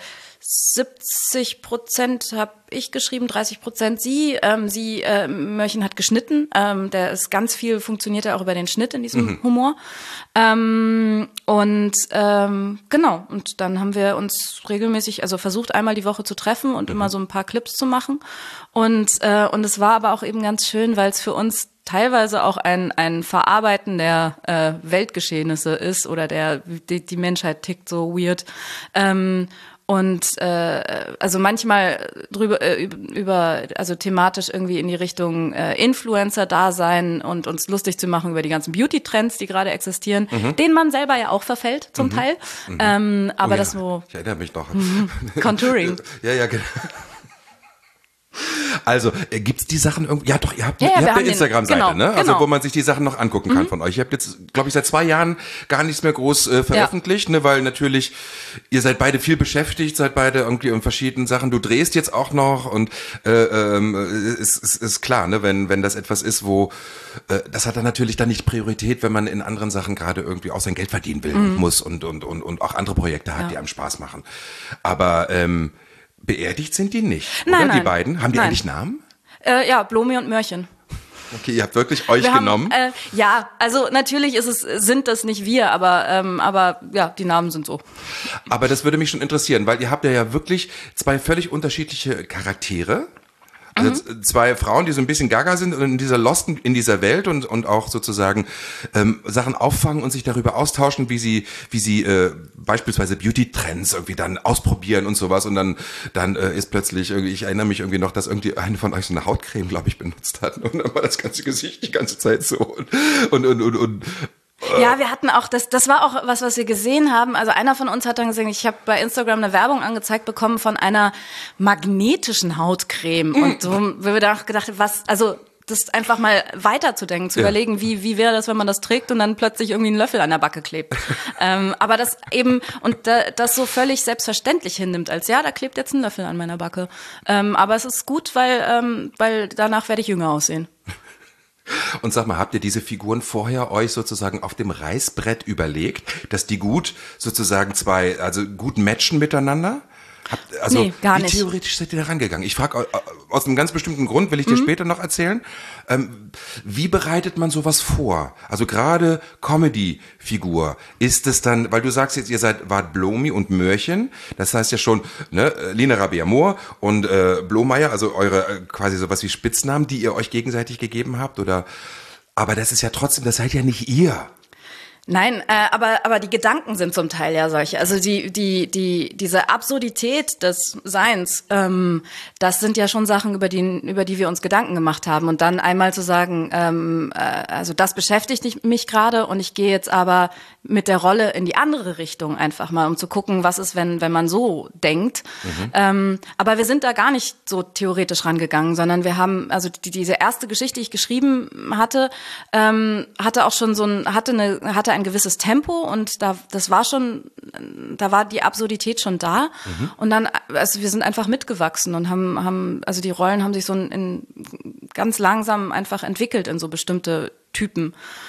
[SPEAKER 3] siebzig Prozent habe ich geschrieben, dreißig Prozent sie. Ähm, sie, äh, Mörchen hat geschnitten. Ähm, der ist ganz viel, funktioniert ja auch über den Schnitt in diesem mhm. Humor. Ähm, und ähm, genau, und dann haben wir uns regelmäßig, also versucht einmal die Woche zu treffen und mhm. immer so ein paar Clips zu machen. Und, äh, und es war aber auch eben ganz schön, weil es für uns teilweise auch ein, ein Verarbeiten der äh, Weltgeschehnisse ist oder der die, die Menschheit tickt so weird. Ähm, Und äh, also manchmal drüber äh, über also thematisch irgendwie in die Richtung äh, Influencer-Dasein und uns lustig zu machen über die ganzen Beauty-Trends, die gerade existieren, mhm. denen man selber ja auch verfällt zum mhm. Teil. Mhm. Ähm, aber
[SPEAKER 2] oh, ja.
[SPEAKER 3] das so.
[SPEAKER 2] Ich erinnere mich noch.
[SPEAKER 3] Contouring.
[SPEAKER 2] ja, ja, genau. Also, äh, gibt's die Sachen irgendwie? Ja, doch, ihr habt,
[SPEAKER 3] ja,
[SPEAKER 2] ihr
[SPEAKER 3] ja,
[SPEAKER 2] habt eine Instagram-Seite,
[SPEAKER 3] genau,
[SPEAKER 2] ne? Also,
[SPEAKER 3] genau.
[SPEAKER 2] wo man sich die Sachen noch angucken kann mhm. von euch. Ihr habt jetzt, glaube ich, seit zwei Jahren gar nichts mehr groß äh, veröffentlicht, ja. ne? Weil natürlich, ihr seid beide viel beschäftigt, seid beide irgendwie in verschiedenen Sachen. Du drehst jetzt auch noch und äh, ähm, ist, ist, ist klar, ne? Wenn, wenn das etwas ist, wo, äh, das hat dann natürlich dann nicht Priorität, wenn man in anderen Sachen gerade irgendwie auch sein Geld verdienen will mhm. und muss und, und, und, und auch andere Projekte hat, ja. die einem Spaß machen. Aber, ähm, beerdigt sind die nicht,
[SPEAKER 3] nein,
[SPEAKER 2] oder?
[SPEAKER 3] Nein.
[SPEAKER 2] Die beiden? Haben die
[SPEAKER 3] nein.
[SPEAKER 2] eigentlich Namen?
[SPEAKER 3] Äh, ja, Blomi und Mörchen.
[SPEAKER 2] Okay, ihr habt wirklich euch
[SPEAKER 3] wir
[SPEAKER 2] genommen?
[SPEAKER 3] Haben, äh, ja, also natürlich ist es, sind das nicht wir, aber, ähm, aber ja, die Namen sind so.
[SPEAKER 2] Aber das würde mich schon interessieren, weil ihr habt ja, ja wirklich zwei völlig unterschiedliche Charaktere. Also mhm. zwei Frauen, die so ein bisschen gaga sind und in dieser Losten, in dieser Welt und und auch sozusagen ähm, Sachen auffangen und sich darüber austauschen, wie sie wie sie äh, beispielsweise Beauty-Trends irgendwie dann ausprobieren und sowas und dann dann äh, ist plötzlich irgendwie, ich erinnere mich irgendwie noch, dass irgendwie eine von euch so eine Hautcreme, glaube ich, benutzt hat und dann war das ganze Gesicht die ganze Zeit so und und und und, und
[SPEAKER 3] ja, wir hatten auch, das das war auch was, was wir gesehen haben. Also einer von uns hat dann gesagt, ich habe bei Instagram eine Werbung angezeigt bekommen von einer magnetischen Hautcreme. Mhm. Und so haben wir da gedacht, was, also das einfach mal weiterzudenken, zu ja. überlegen, wie wie wäre das, wenn man das trägt und dann plötzlich irgendwie einen Löffel an der Backe klebt. ähm, aber das eben, und da, das so völlig selbstverständlich hinnimmt, als ja, da klebt jetzt ein Löffel an meiner Backe. Ähm, aber es ist gut, weil, ähm, weil danach werde ich jünger aussehen.
[SPEAKER 2] Und sag mal, habt ihr diese Figuren vorher euch sozusagen auf dem Reißbrett überlegt, dass die gut sozusagen zwei, also gut matchen miteinander? Habt, also
[SPEAKER 3] nee, gar
[SPEAKER 2] wie
[SPEAKER 3] nicht.
[SPEAKER 2] theoretisch seid ihr da rangegangen? Ich frage aus einem ganz bestimmten Grund, will ich dir mhm. später noch erzählen. Ähm, wie bereitet man sowas vor? Also gerade Comedy-Figur, ist es dann, weil du sagst jetzt, ihr seid wart Blomi und Möhrchen, das heißt ja schon, ne, Lina Rabea-Mohr und äh, Blomeyer, also eure äh, quasi sowas wie Spitznamen, die ihr euch gegenseitig gegeben habt, oder? Aber das ist ja trotzdem, das seid ja nicht ihr.
[SPEAKER 3] Nein, äh, aber aber die Gedanken sind zum Teil ja solche. Also die die die diese Absurdität des Seins, ähm, das sind ja schon Sachen, über die über die wir uns Gedanken gemacht haben. Und dann einmal zu sagen, ähm, äh, also das beschäftigt mich gerade und ich gehe jetzt aber mit der Rolle in die andere Richtung einfach mal, um zu gucken, was ist, wenn wenn man so denkt. Mhm. Ähm, aber wir sind da gar nicht so theoretisch rangegangen, sondern wir haben also die, diese erste Geschichte, die ich geschrieben hatte, ähm, hatte auch schon so ein hatte eine hatte ein gewisses Tempo und da das war schon, da war die Absurdität schon da mhm. und dann, also wir sind einfach mitgewachsen und haben haben also die Rollen haben sich so in, in ganz langsam einfach entwickelt in so bestimmte Typen.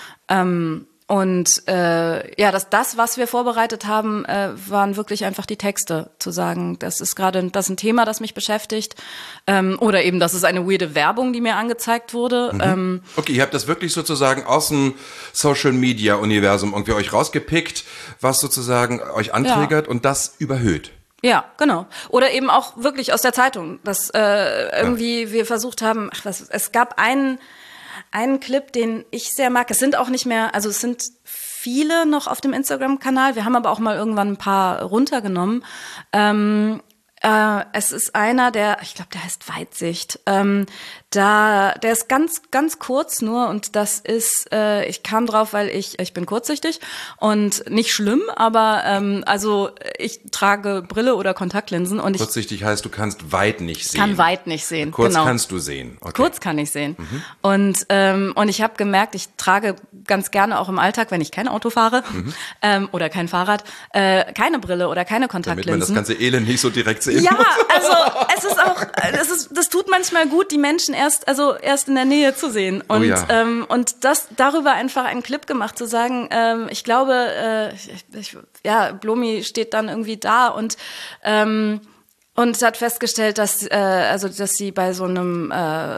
[SPEAKER 3] Ähm, Und äh, ja, das, das, was wir vorbereitet haben, äh, waren wirklich einfach die Texte. Zu sagen, das ist gerade das ist ein Thema, das mich beschäftigt. Ähm, oder eben, das ist eine weirde Werbung, die mir angezeigt wurde.
[SPEAKER 2] Mhm.
[SPEAKER 3] Ähm,
[SPEAKER 2] okay, ihr habt das wirklich sozusagen aus dem Social-Media-Universum irgendwie euch rausgepickt, was sozusagen euch antriggert ja. und das überhöht.
[SPEAKER 3] Ja, genau. Oder eben auch wirklich aus der Zeitung. Dass äh, irgendwie ja. wir versucht haben, ach was, es gab einen Einen Clip, den ich sehr mag. Es sind auch nicht mehr, also es sind viele noch auf dem Instagram-Kanal. Wir haben aber auch mal irgendwann ein paar runtergenommen. Ähm, äh, es ist einer, der, ich glaube, der heißt Weitsicht. Ähm, da, der ist ganz, ganz kurz nur und das ist, äh, ich kam drauf, weil ich, ich bin kurzsichtig und nicht schlimm, aber ähm, also ich trage Brille oder Kontaktlinsen und ich
[SPEAKER 2] kurzsichtig heißt, du kannst weit nicht sehen.
[SPEAKER 3] Kann weit nicht sehen.
[SPEAKER 2] Kurz
[SPEAKER 3] genau.
[SPEAKER 2] kannst du sehen. Okay.
[SPEAKER 3] Kurz kann ich sehen. Mhm. Und ähm, und ich habe gemerkt, ich trage ganz gerne auch im Alltag, wenn ich kein Auto fahre mhm. ähm, oder kein Fahrrad, äh, keine Brille oder keine Kontaktlinsen.
[SPEAKER 2] Damit man das ganze Elend nicht so direkt sehen
[SPEAKER 3] ja,
[SPEAKER 2] muss.
[SPEAKER 3] also es ist auch, es ist, das tut manchmal gut, die Menschen erst, also erst in der Nähe zu sehen und
[SPEAKER 2] oh ja.
[SPEAKER 3] ähm, und das darüber einfach einen Clip gemacht, zu sagen, ähm, ich glaube, äh, ich, ich, ja, Blomi steht dann irgendwie da und ähm, und hat festgestellt, dass äh, also dass sie bei so einem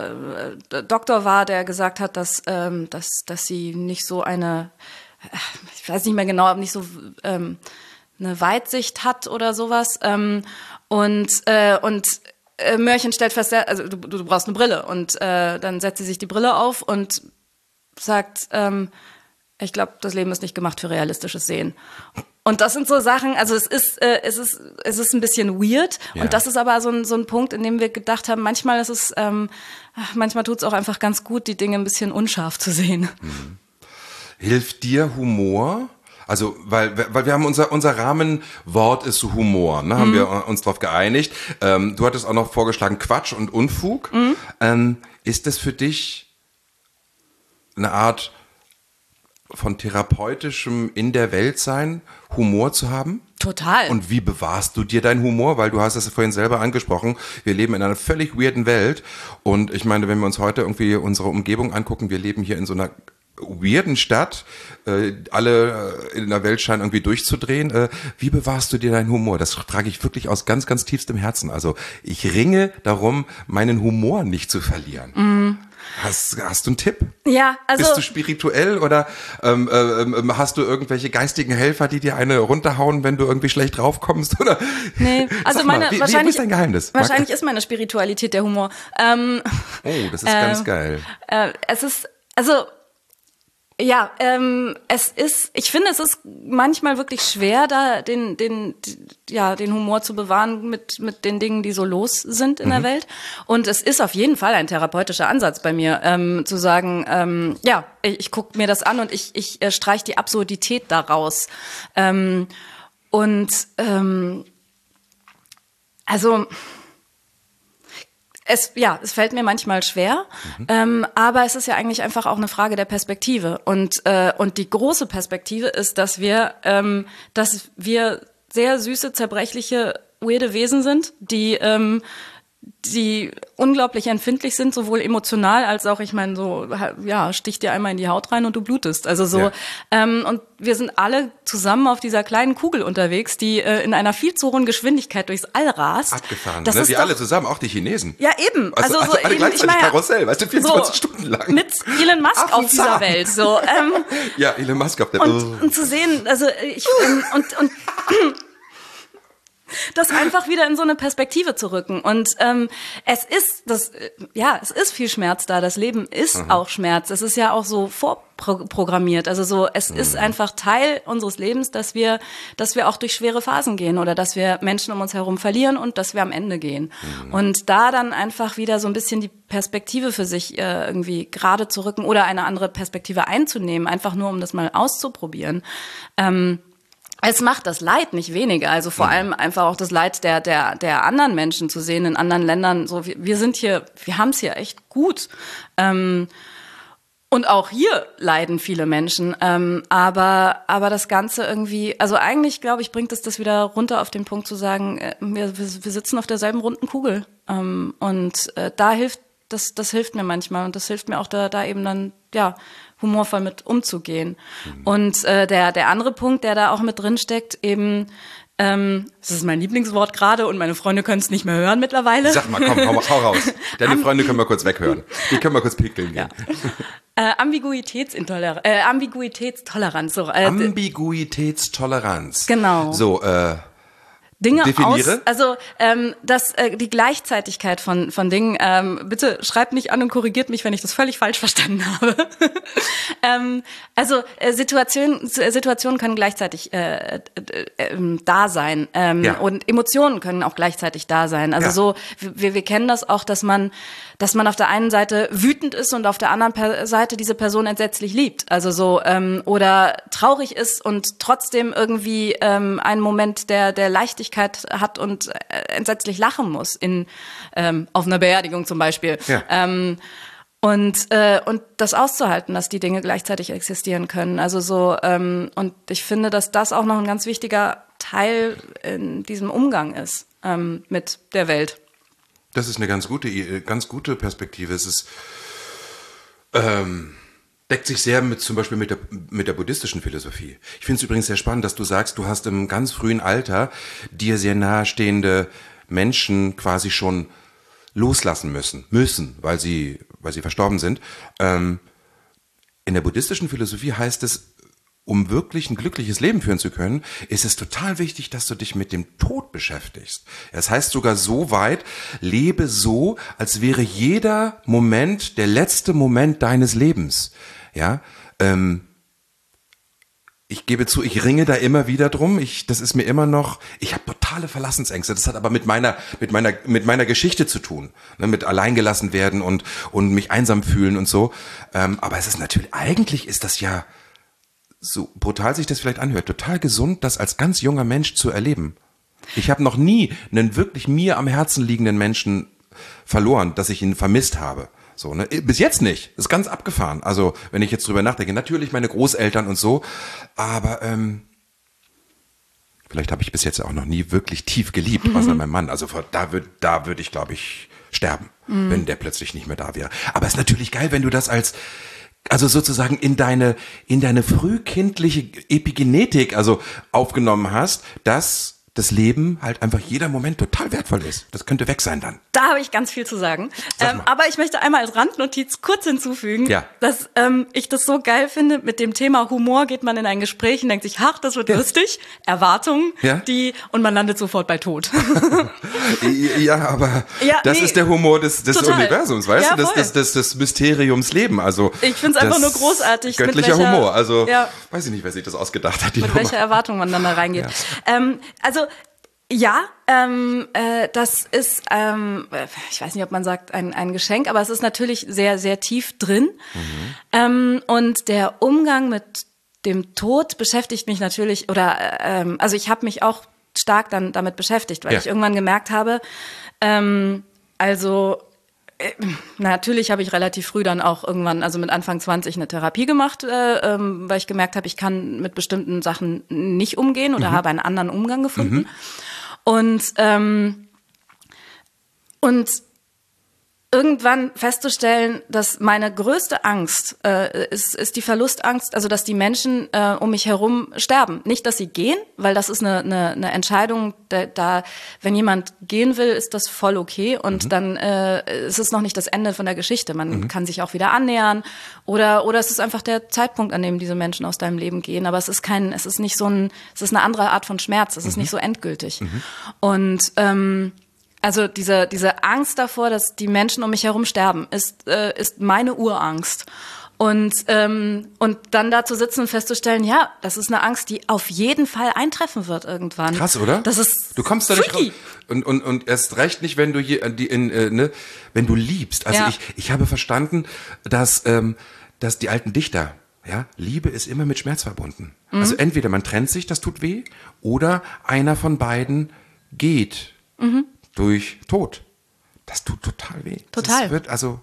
[SPEAKER 3] äh, Doktor war, der gesagt hat, dass ähm, dass dass sie nicht so eine, ich weiß nicht mehr genau, nicht so ähm, eine Weitsicht hat oder sowas ähm, und äh, und äh, Möhrchen stellt fest, also du, du brauchst eine Brille und äh, dann setzt sie sich die Brille auf und sagt, ähm, ich glaube, das Leben ist nicht gemacht für realistisches Sehen. Und das sind so Sachen, also es ist, äh, es ist, es ist ein bisschen weird. Ja. Und das ist aber so ein, so ein Punkt, in dem wir gedacht haben, manchmal ist es, ähm, manchmal tut es auch einfach ganz gut, die Dinge ein bisschen unscharf zu sehen.
[SPEAKER 2] Mhm. Hilft dir Humor? Also, weil, weil wir haben unser, unser Rahmenwort ist so Humor, ne, haben mhm. wir uns drauf geeinigt. Ähm, du hattest auch noch vorgeschlagen Quatsch und Unfug. Mhm. Ähm, ist das für dich eine Art von therapeutischem in der Welt sein, Humor zu haben?
[SPEAKER 3] Total.
[SPEAKER 2] Und wie bewahrst du dir deinen Humor? Weil du hast es vorhin selber angesprochen, wir leben in einer völlig weirden Welt. Und ich meine, wenn wir uns heute irgendwie unsere Umgebung angucken, wir leben hier in so einer weirden Stadt, äh, alle in der Welt scheinen irgendwie durchzudrehen. Äh, wie bewahrst du dir deinen Humor? Das frage ich wirklich aus ganz, ganz tiefstem Herzen. Also ich ringe darum, meinen Humor nicht zu verlieren. Mhm. Hast, hast du einen Tipp?
[SPEAKER 3] Ja, also...
[SPEAKER 2] Bist du spirituell oder ähm, ähm, hast du irgendwelche geistigen Helfer, die dir eine runterhauen, wenn du irgendwie schlecht draufkommst? Oder?
[SPEAKER 3] Nee, also meine...
[SPEAKER 2] Mal, wie,
[SPEAKER 3] wahrscheinlich,
[SPEAKER 2] wie ist dein Geheimnis?
[SPEAKER 3] Wahrscheinlich ist meine Spiritualität der Humor. Ähm,
[SPEAKER 2] oh, das ist
[SPEAKER 3] äh,
[SPEAKER 2] ganz geil.
[SPEAKER 3] Äh, es ist... Also... Ja, ähm, es ist, ich finde, es ist manchmal wirklich schwer, da den, den, ja, den Humor zu bewahren mit, mit den Dingen, die so los sind in mhm. der Welt. Und es ist auf jeden Fall ein therapeutischer Ansatz bei mir, ähm, zu sagen, ähm, ja, ich, ich gucke mir das an und ich, ich äh, streich die Absurdität daraus. Ähm, und, ähm, also, Es, ja, es fällt mir manchmal schwer, mhm. ähm, aber es ist ja eigentlich einfach auch eine Frage der Perspektive. Und, äh, und die große Perspektive ist, dass wir, ähm, dass wir sehr süße, zerbrechliche, weirde Wesen sind, die, ähm, die unglaublich empfindlich sind, sowohl emotional als auch, ich meine, so, ja, sticht dir einmal in die Haut rein und du blutest. Also so, ja. ähm, und wir sind alle zusammen auf dieser kleinen Kugel unterwegs, die äh, in einer viel zu hohen Geschwindigkeit durchs All rast.
[SPEAKER 2] Abgefahren,
[SPEAKER 3] das
[SPEAKER 2] ne?
[SPEAKER 3] ist
[SPEAKER 2] Wir
[SPEAKER 3] doch,
[SPEAKER 2] alle zusammen, auch die Chinesen.
[SPEAKER 3] Ja, eben.
[SPEAKER 2] Also,
[SPEAKER 3] also,
[SPEAKER 2] also
[SPEAKER 3] so
[SPEAKER 2] alle
[SPEAKER 3] eben,
[SPEAKER 2] gleichzeitig
[SPEAKER 3] ich meine,
[SPEAKER 2] Karussell, weißt du, vierundzwanzig
[SPEAKER 3] so,
[SPEAKER 2] Stunden lang.
[SPEAKER 3] Mit Elon Musk auf dieser Welt, so. Ähm,
[SPEAKER 2] ja, Elon Musk auf der
[SPEAKER 3] und,
[SPEAKER 2] oh.
[SPEAKER 3] und zu sehen, also ich, ähm, und, und das einfach wieder in so eine Perspektive zu rücken. Und ähm, es ist, das, ja, es ist viel Schmerz da. Das Leben ist mhm. auch Schmerz. Es ist ja auch so vorprogrammiert. Also so, es mhm. ist einfach Teil unseres Lebens, dass wir, dass wir auch durch schwere Phasen gehen oder dass wir Menschen um uns herum verlieren und dass wir am Ende gehen. Mhm. Und da dann einfach wieder so ein bisschen die Perspektive für sich äh, irgendwie gerade zu rücken oder eine andere Perspektive einzunehmen, einfach nur, um das mal auszuprobieren. Ähm, Es macht das Leid nicht weniger, also vor allem einfach auch das Leid der der der anderen Menschen zu sehen in anderen Ländern. So, wir, wir sind hier, wir haben es hier echt gut, ähm, und auch hier leiden viele Menschen. Ähm, aber aber das Ganze irgendwie, also eigentlich glaube ich, bringt es das wieder runter auf den Punkt zu sagen, äh, wir, wir wir sitzen auf derselben runden Kugel, ähm, und äh, da hilft das das hilft mir manchmal und das hilft mir auch da da eben dann ja humorvoll mit umzugehen. Mhm. Und äh, der der andere Punkt, der da auch mit drin steckt, eben, ähm, das ist mein Lieblingswort gerade und meine Freunde können es nicht mehr hören mittlerweile.
[SPEAKER 2] Sag mal, komm, hau, hau raus. Deine Am- Freunde können wir kurz weghören. Die können wir kurz pickeln gehen.
[SPEAKER 3] Ja. Äh, Ambiguitätsintoleranz, äh, Ambiguitätstoleranz. So, äh,
[SPEAKER 2] Ambiguitätstoleranz.
[SPEAKER 3] Genau.
[SPEAKER 2] So, äh,
[SPEAKER 3] Dinge
[SPEAKER 2] Definiere.
[SPEAKER 3] aus, also ähm, das äh, die Gleichzeitigkeit von von Dingen. Ähm, bitte schreibt nicht an und korrigiert mich, wenn ich das völlig falsch verstanden habe. ähm, also äh, Situationen Situationen können gleichzeitig äh, äh, äh, da sein, ähm, ja. und Emotionen können auch gleichzeitig da sein. Also ja. so wir wir kennen das auch, dass man dass man auf der einen Seite wütend ist und auf der anderen per- Seite diese Person entsetzlich liebt. Also so ähm, oder traurig ist und trotzdem irgendwie ähm, einen Moment der der Leichtigkeit hat und äh, entsetzlich lachen muss in ähm, auf einer Beerdigung zum Beispiel. Ja. Ähm, und äh, und das auszuhalten, dass die Dinge gleichzeitig existieren können. Also so ähm, und ich finde, dass das auch noch ein ganz wichtiger Teil in diesem Umgang ist ähm, mit der Welt.
[SPEAKER 2] Das ist eine ganz gute, ganz gute Perspektive. Es ist, ähm, deckt sich sehr mit, zum Beispiel mit der, mit der buddhistischen Philosophie. Ich finde es übrigens sehr spannend, dass du sagst, du hast im ganz frühen Alter dir sehr nahestehende Menschen quasi schon loslassen müssen, müssen, weil sie, weil sie verstorben sind. Ähm, in der buddhistischen Philosophie heißt es, um wirklich ein glückliches Leben führen zu können, ist es total wichtig, dass du dich mit dem Tod beschäftigst. Das heißt sogar so weit, lebe so, als wäre jeder Moment der letzte Moment deines Lebens. Ja, ähm, ich gebe zu, ich ringe da immer wieder drum. Ich, das ist mir immer noch, ich habe totale Verlassensängste. Das hat aber mit meiner, mit meiner, mit meiner Geschichte zu tun, ne, mit alleingelassen werden und und mich einsam fühlen und so. Ähm, aber es ist natürlich, eigentlich ist das ja, so brutal sich das vielleicht anhört, total gesund, das als ganz junger Mensch zu erleben. Ich habe noch nie einen wirklich mir am Herzen liegenden Menschen verloren, dass ich ihn vermisst habe. So, ne? Bis jetzt nicht. Das ist ganz abgefahren. Also, wenn ich jetzt drüber nachdenke, natürlich meine Großeltern und so, aber ähm, vielleicht habe ich bis jetzt auch noch nie wirklich tief geliebt, mhm. außer mein Mann. Also da würde da würd ich, glaube ich, sterben, mhm. wenn der plötzlich nicht mehr da wäre. Aber es ist natürlich geil, wenn du das als also sozusagen in deine in deine frühkindliche Epigenetik also aufgenommen hast, dass das Leben halt einfach jeder Moment total wertvoll ist. Das könnte weg sein dann.
[SPEAKER 3] Da habe ich ganz viel zu sagen. Ähm, aber ich möchte einmal als Randnotiz kurz hinzufügen, ja. dass ähm, ich das so geil finde, mit dem Thema Humor geht man in ein Gespräch und denkt sich, ach, das wird ja. lustig, Erwartungen, ja. die und man landet sofort bei Tod.
[SPEAKER 2] ja, aber ja, das nee, ist der Humor des, des Universums, weißt ja, du? Das, das, das, das Mysteriums Leben. Also
[SPEAKER 3] ich finde es einfach nur großartig.
[SPEAKER 2] Göttlicher
[SPEAKER 3] mit welcher,
[SPEAKER 2] Humor. Also
[SPEAKER 3] ja.
[SPEAKER 2] weiß ich nicht, wer sich das ausgedacht hat. Die
[SPEAKER 3] mit
[SPEAKER 2] Nummer.
[SPEAKER 3] welcher Erwartung man dann da reingeht. Ja. Ähm, also Ja, ähm, äh, das ist, ähm, ich weiß nicht, ob man sagt, ein, ein Geschenk, aber es ist natürlich sehr, sehr tief drin. Mhm. Ähm, und der Umgang mit dem Tod beschäftigt mich natürlich, oder ähm, also ich habe mich auch stark dann damit beschäftigt, weil ja. ich irgendwann gemerkt habe, ähm, also äh, natürlich habe ich relativ früh dann auch irgendwann, also mit Anfang zwanzig eine Therapie gemacht, äh, ähm, weil ich gemerkt habe, ich kann mit bestimmten Sachen nicht umgehen oder mhm. habe einen anderen Umgang gefunden. Mhm. Und ähm, und irgendwann festzustellen, dass meine größte Angst äh, ist, ist die Verlustangst, also dass die Menschen äh, um mich herum sterben. Nicht, dass sie gehen, weil das ist eine, eine, eine Entscheidung, da, da, wenn jemand gehen will, ist das voll okay und mhm. dann äh, ist es noch nicht das Ende von der Geschichte. Man mhm. kann sich auch wieder annähern oder oder es ist einfach der Zeitpunkt, an dem diese Menschen aus deinem Leben gehen. Aber es ist kein, es ist nicht so ein, es ist eine andere Art von Schmerz. Es mhm. ist nicht so endgültig. Mhm. Und ähm, Also diese diese Angst davor, dass die Menschen um mich herum sterben, ist äh, ist meine Urangst. Und ähm, und dann da zu sitzen und festzustellen, ja, das ist eine Angst, die auf jeden Fall eintreffen wird irgendwann.
[SPEAKER 2] Krass, oder?
[SPEAKER 3] Das ist
[SPEAKER 2] du kommst da nicht raus. Und und und erst recht nicht, wenn du hier die in äh, ne, wenn du liebst. Also
[SPEAKER 3] ja.
[SPEAKER 2] ich ich habe verstanden, dass ähm, dass die alten Dichter, ja, Liebe ist immer mit Schmerz verbunden. Mhm. Also entweder man trennt sich, das tut weh, oder einer von beiden geht. Mhm. Durch Tod. Das tut total weh.
[SPEAKER 3] Total.
[SPEAKER 2] Das wird also.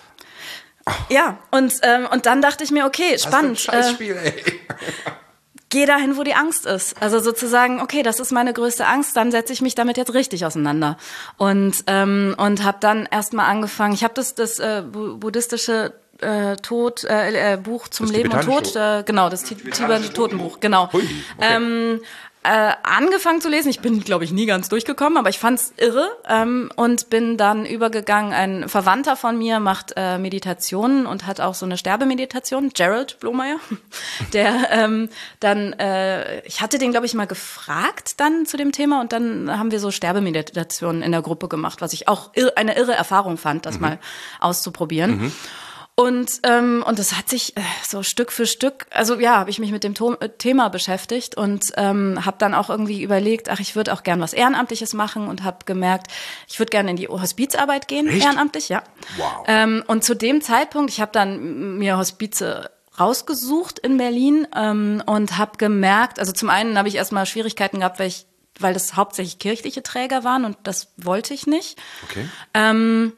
[SPEAKER 2] Oh.
[SPEAKER 3] Ja, und, ähm, und dann dachte ich mir, okay, spannend.
[SPEAKER 2] Das ist ein Scheißspiel,
[SPEAKER 3] äh,
[SPEAKER 2] ey.
[SPEAKER 3] Geh dahin, wo die Angst ist. Also sozusagen, okay, das ist meine größte Angst, dann setze ich mich damit jetzt richtig auseinander. Und, ähm, und habe dann erstmal angefangen, ich habe das, das äh, buddhistische äh, Tod, äh, äh, Buch zum
[SPEAKER 2] das
[SPEAKER 3] Leben und Tod, äh, genau, das tibetische Totenbuch, genau.
[SPEAKER 2] Hui, okay.
[SPEAKER 3] ähm, Äh, angefangen zu lesen. Ich bin, glaube ich, nie ganz durchgekommen, aber ich fand's irre ähm, und bin dann übergegangen. Ein Verwandter von mir macht äh, Meditationen und hat auch so eine Sterbemeditation, Gerald Blomeyer, der ähm, dann, äh, ich hatte den, glaube ich, mal gefragt dann zu dem Thema und dann haben wir so Sterbemeditationen in der Gruppe gemacht, was ich auch irre, eine irre Erfahrung fand, das mhm. mal auszuprobieren. Mhm. Und ähm, und das hat sich äh, so Stück für Stück, also ja, habe ich mich mit dem to- Thema beschäftigt und ähm, habe dann auch irgendwie überlegt, ach, ich würde auch gern was Ehrenamtliches machen und habe gemerkt, ich würde gerne in die Hospizarbeit gehen,
[SPEAKER 2] Echt?
[SPEAKER 3] ehrenamtlich, ja.
[SPEAKER 2] Wow.
[SPEAKER 3] Ähm, und zu dem Zeitpunkt, ich habe dann mir Hospize rausgesucht in Berlin ähm, und habe gemerkt, also zum einen habe ich erstmal Schwierigkeiten gehabt, weil ich, weil das hauptsächlich kirchliche Träger waren und das wollte ich nicht.
[SPEAKER 2] Okay.
[SPEAKER 3] Ähm,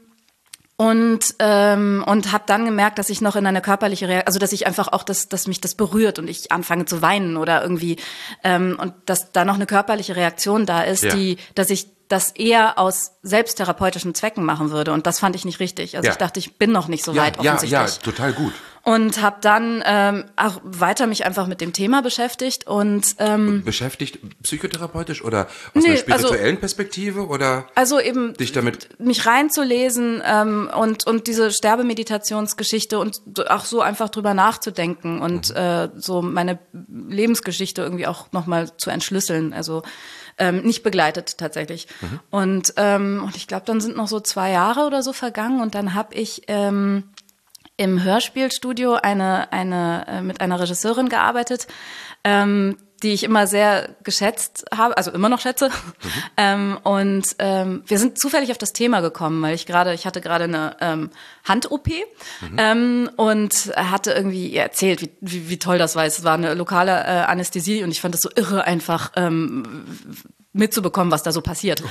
[SPEAKER 3] Und ähm, und habe dann gemerkt, dass ich noch in eine körperliche Reaktion, also dass ich einfach auch, dass dass mich das berührt und ich anfange zu weinen oder irgendwie ähm, und dass da noch eine körperliche Reaktion da ist,
[SPEAKER 2] ja.
[SPEAKER 3] die, dass ich das eher aus selbsttherapeutischen Zwecken machen würde und das fand ich nicht richtig. Also
[SPEAKER 2] ja.
[SPEAKER 3] ich dachte, ich bin noch nicht so
[SPEAKER 2] ja,
[SPEAKER 3] weit
[SPEAKER 2] ja,
[SPEAKER 3] offensichtlich.
[SPEAKER 2] Ja, total gut.
[SPEAKER 3] Und habe dann ähm, auch weiter mich einfach mit dem Thema beschäftigt und ähm,
[SPEAKER 2] beschäftigt psychotherapeutisch oder aus
[SPEAKER 3] nee,
[SPEAKER 2] einer spirituellen
[SPEAKER 3] also,
[SPEAKER 2] Perspektive oder
[SPEAKER 3] also eben
[SPEAKER 2] dich damit
[SPEAKER 3] mich reinzulesen ähm, und und diese Sterbemeditationsgeschichte und auch so einfach drüber nachzudenken und mhm. äh, so meine Lebensgeschichte irgendwie auch nochmal zu entschlüsseln. Also ähm, nicht begleitet tatsächlich. Mhm. Und ähm, und ich glaube, dann sind noch so zwei Jahre oder so vergangen und dann habe ich ähm, im Hörspielstudio eine, eine, äh, mit einer Regisseurin gearbeitet, ähm, die ich immer sehr geschätzt habe, also immer noch schätze. Mhm. ähm, und ähm, wir sind zufällig auf das Thema gekommen, weil ich gerade, ich hatte gerade eine ähm, Hand-O P mhm. ähm, und hatte irgendwie ihr erzählt, wie, wie, wie toll das war. Es war eine lokale äh, Anästhesie und ich fand das so irre einfach ähm, mitzubekommen, was da so passiert.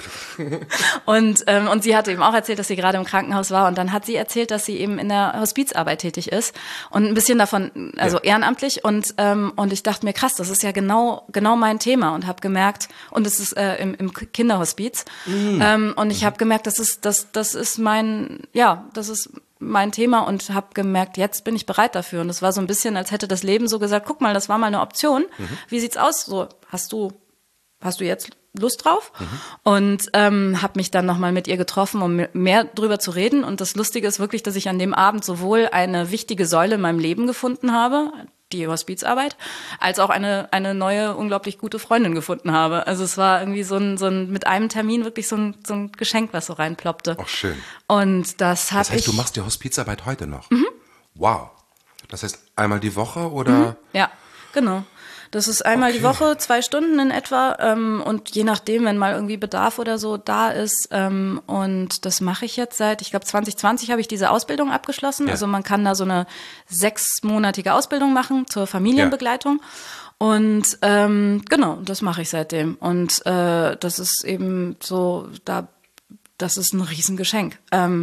[SPEAKER 3] und ähm, und sie hatte eben auch erzählt, dass sie gerade im Krankenhaus war und dann hat sie erzählt, dass sie eben in der Hospizarbeit tätig ist und ein bisschen davon, also ja. ehrenamtlich und ähm, und ich dachte mir, krass, das ist ja genau genau mein Thema und habe gemerkt, und es ist äh, im, im Kinderhospiz mhm. ähm, und ich habe gemerkt, das ist das das ist mein ja das ist mein Thema und habe gemerkt, jetzt bin ich bereit dafür und es war so ein bisschen, als hätte das Leben so gesagt, guck mal, das war mal eine Option. Mhm. Wie sieht's aus? So, hast du Hast du jetzt Lust drauf? Mhm. Und ähm, habe mich dann nochmal mit ihr getroffen, um mehr drüber zu reden. Und das Lustige ist wirklich, dass ich an dem Abend sowohl eine wichtige Säule in meinem Leben gefunden habe, die Hospizarbeit, als auch eine eine neue, unglaublich gute Freundin gefunden habe. Also es war irgendwie so ein, so ein mit einem Termin wirklich so ein, so ein Geschenk, was so reinploppte.
[SPEAKER 2] Ach, schön.
[SPEAKER 3] Und das habe ich...
[SPEAKER 2] Das heißt,
[SPEAKER 3] ich,
[SPEAKER 2] du machst die Hospizarbeit heute noch?
[SPEAKER 3] Mhm.
[SPEAKER 2] Wow. Das heißt, einmal die Woche oder...
[SPEAKER 3] Mhm. Ja, genau. Das ist einmal okay. die Woche, zwei Stunden in etwa ähm, und je nachdem, wenn mal irgendwie Bedarf oder so da ist ähm, und das mache ich jetzt seit, ich glaube zwanzig zwanzig habe ich diese Ausbildung abgeschlossen, ja. Also man kann da so eine sechsmonatige Ausbildung machen zur Familienbegleitung ja. und ähm, genau, das mache ich seitdem und äh, das ist eben so, da das ist ein Riesengeschenk, ähm,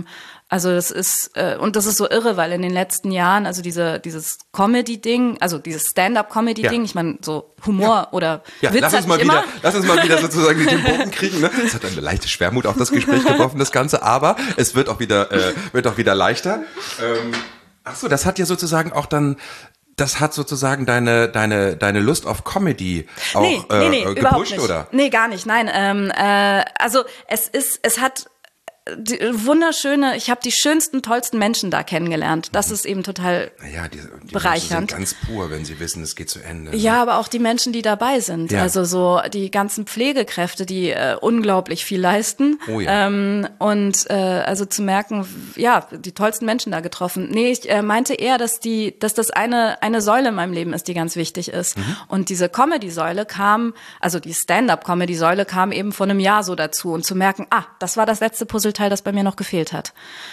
[SPEAKER 3] Also das ist, äh, und das ist so irre, weil in den letzten Jahren, also diese, dieses Comedy-Ding, also dieses Stand-up-Comedy-Ding, ja. ich meine, so Humor ja. oder
[SPEAKER 2] ja,
[SPEAKER 3] Witz
[SPEAKER 2] lass uns mal
[SPEAKER 3] immer.
[SPEAKER 2] wieder, lass uns mal wieder sozusagen den Bogen kriegen. Ne? Es hat eine leichte Schwermut auf das Gespräch geworfen, das Ganze, aber es wird auch wieder, äh, wird auch wieder leichter. Ähm, ach so, das hat ja sozusagen auch dann Das hat sozusagen deine deine deine Lust auf Comedy auch
[SPEAKER 3] nee, nee, nee,
[SPEAKER 2] äh,
[SPEAKER 3] überhaupt
[SPEAKER 2] gepusht,
[SPEAKER 3] nicht.
[SPEAKER 2] oder?
[SPEAKER 3] Nee, gar nicht. Nein, ähm, äh, also es ist, es hat die wunderschöne, ich habe die schönsten, tollsten Menschen da kennengelernt. Das ist eben total
[SPEAKER 2] naja, die, die
[SPEAKER 3] bereichernd.
[SPEAKER 2] Menschen sind ganz pur, wenn sie wissen, es geht zu Ende.
[SPEAKER 3] Ja, aber auch die Menschen, die dabei sind.
[SPEAKER 2] Ja.
[SPEAKER 3] Also so die ganzen Pflegekräfte, die äh, unglaublich viel leisten.
[SPEAKER 2] Oh ja.
[SPEAKER 3] Ähm, und äh, also zu merken, ja, die tollsten Menschen da getroffen. Nee, ich äh, meinte eher, dass die, dass das eine eine Säule in meinem Leben ist, die ganz wichtig ist. Mhm. Und diese Comedy-Säule kam, also die Stand-up-Comedy-Säule kam eben vor einem Jahr so dazu. Und zu merken, ah, das war das letzte Puzzleteil, das bei mir noch gefehlt hat.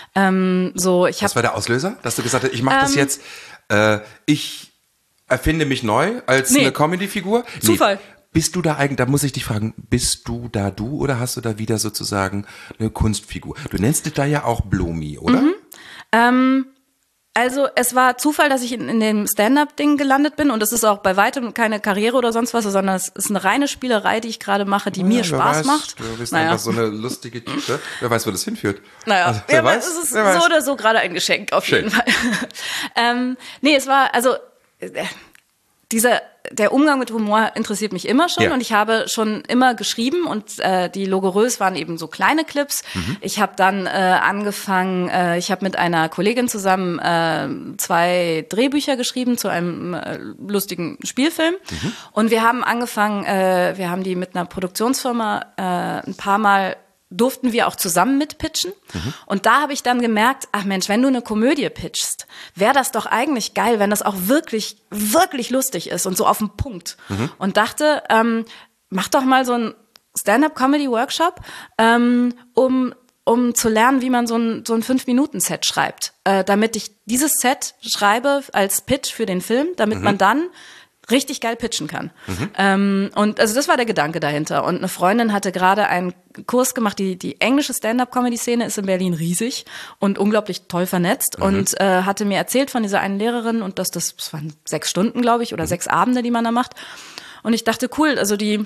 [SPEAKER 3] Ähm, so, ich
[SPEAKER 2] Was war der Auslöser, dass du gesagt hast, ich mache ähm, das jetzt, äh, ich erfinde mich neu als
[SPEAKER 3] nee.
[SPEAKER 2] eine Comedy-Figur?
[SPEAKER 3] Zufall.
[SPEAKER 2] Nee. Bist du da eigentlich, da muss ich dich fragen, bist du da du oder hast du da wieder sozusagen eine Kunstfigur? Du nennst dich da ja auch Blumi, oder?
[SPEAKER 3] Mhm. Ähm, Also es war Zufall, dass ich in, in dem Stand-up-Ding gelandet bin und es ist auch bei weitem keine Karriere oder sonst was, sondern es ist eine reine Spielerei, die ich gerade mache, die
[SPEAKER 2] ja,
[SPEAKER 3] mir Spaß
[SPEAKER 2] weiß,
[SPEAKER 3] macht.
[SPEAKER 2] Du bist
[SPEAKER 3] naja.
[SPEAKER 2] einfach so eine lustige Type. Wer weiß, wo das hinführt.
[SPEAKER 3] Naja,
[SPEAKER 2] also, wer
[SPEAKER 3] ja,
[SPEAKER 2] weiß,
[SPEAKER 3] es ist
[SPEAKER 2] wer
[SPEAKER 3] so
[SPEAKER 2] weiß.
[SPEAKER 3] oder so gerade ein Geschenk auf
[SPEAKER 2] Schön.
[SPEAKER 3] jeden Fall. ähm, nee, es war, also äh, dieser der Umgang mit Humor interessiert mich immer schon ja. und ich habe schon immer geschrieben und äh, die Logorös waren eben so kleine Clips. Mhm. Ich habe dann äh, angefangen, äh, ich habe mit einer Kollegin zusammen äh, zwei Drehbücher geschrieben zu einem äh, lustigen Spielfilm mhm. und wir haben angefangen, äh, wir haben die mit einer Produktionsfirma äh, ein paar Mal durften wir auch zusammen mitpitchen. Mhm. Und da habe ich dann gemerkt, ach Mensch, wenn du eine Komödie pitchst, wäre das doch eigentlich geil, wenn das auch wirklich, wirklich lustig ist und so auf den Punkt. Mhm. Und dachte, ähm, mach doch mal so einen Stand-up-Comedy-Workshop, ähm, um um zu lernen, wie man so ein so ein fünf-Minuten-Set schreibt. Äh, damit ich dieses Set schreibe als Pitch für den Film, damit mhm. man dann richtig geil pitchen kann. Mhm. Ähm, und also das war der Gedanke dahinter. Und eine Freundin hatte gerade einen Kurs gemacht, die die englische Stand-up-Comedy-Szene ist in Berlin riesig und unglaublich toll vernetzt mhm. und äh, hatte mir erzählt von dieser einen Lehrerin und dass das, das waren sechs Stunden, glaube ich, oder mhm. sechs Abende, die man da macht. Und ich dachte, cool, also die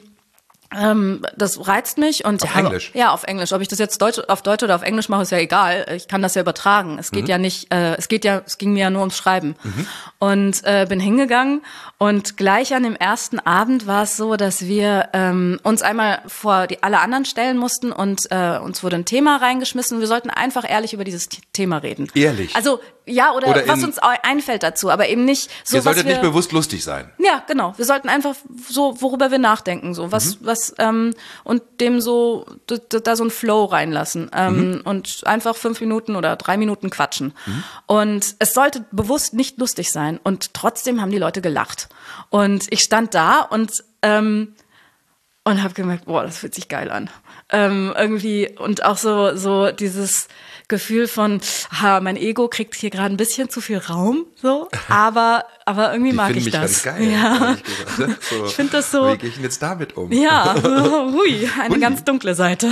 [SPEAKER 3] Ähm, das reizt mich und
[SPEAKER 2] auf
[SPEAKER 3] ja,
[SPEAKER 2] Englisch.
[SPEAKER 3] Ja, auf Englisch. Ob ich das jetzt Deutsch, auf Deutsch oder auf Englisch mache, ist ja egal. Ich kann das ja übertragen. Es geht mhm. ja nicht, äh, es geht ja, es ging mir ja nur ums Schreiben. Mhm. Und äh, bin hingegangen und gleich an dem ersten Abend war es so, dass wir ähm, uns einmal vor die alle anderen stellen mussten und äh, uns wurde ein Thema reingeschmissen. Wir sollten einfach ehrlich über dieses Thema reden.
[SPEAKER 2] Ehrlich?
[SPEAKER 3] Also ja, oder,
[SPEAKER 2] oder
[SPEAKER 3] was uns einfällt dazu, aber eben nicht so.
[SPEAKER 2] Ihr solltet
[SPEAKER 3] was wir,
[SPEAKER 2] nicht bewusst lustig sein.
[SPEAKER 3] Ja, genau. Wir sollten einfach so, worüber wir nachdenken, so was, mhm. was ähm, und dem so da, da so ein Flow reinlassen ähm, mhm. und einfach fünf Minuten oder drei Minuten quatschen. Mhm. Und es sollte bewusst nicht lustig sein und trotzdem haben die Leute gelacht. Und ich stand da und ähm, und habe gemerkt, boah, das fühlt sich geil an. Ähm, irgendwie und auch so so dieses Gefühl von, ha, mein Ego kriegt hier gerade ein bisschen zu viel Raum, so, aber aber irgendwie
[SPEAKER 2] die
[SPEAKER 3] mag
[SPEAKER 2] ich
[SPEAKER 3] mich
[SPEAKER 2] das.
[SPEAKER 3] Ganz
[SPEAKER 2] geil,
[SPEAKER 3] ja,
[SPEAKER 2] so,
[SPEAKER 3] ich finde das so.
[SPEAKER 2] Wie gehe ich denn jetzt damit um?
[SPEAKER 3] Ja, hui, eine hui. ganz dunkle Seite.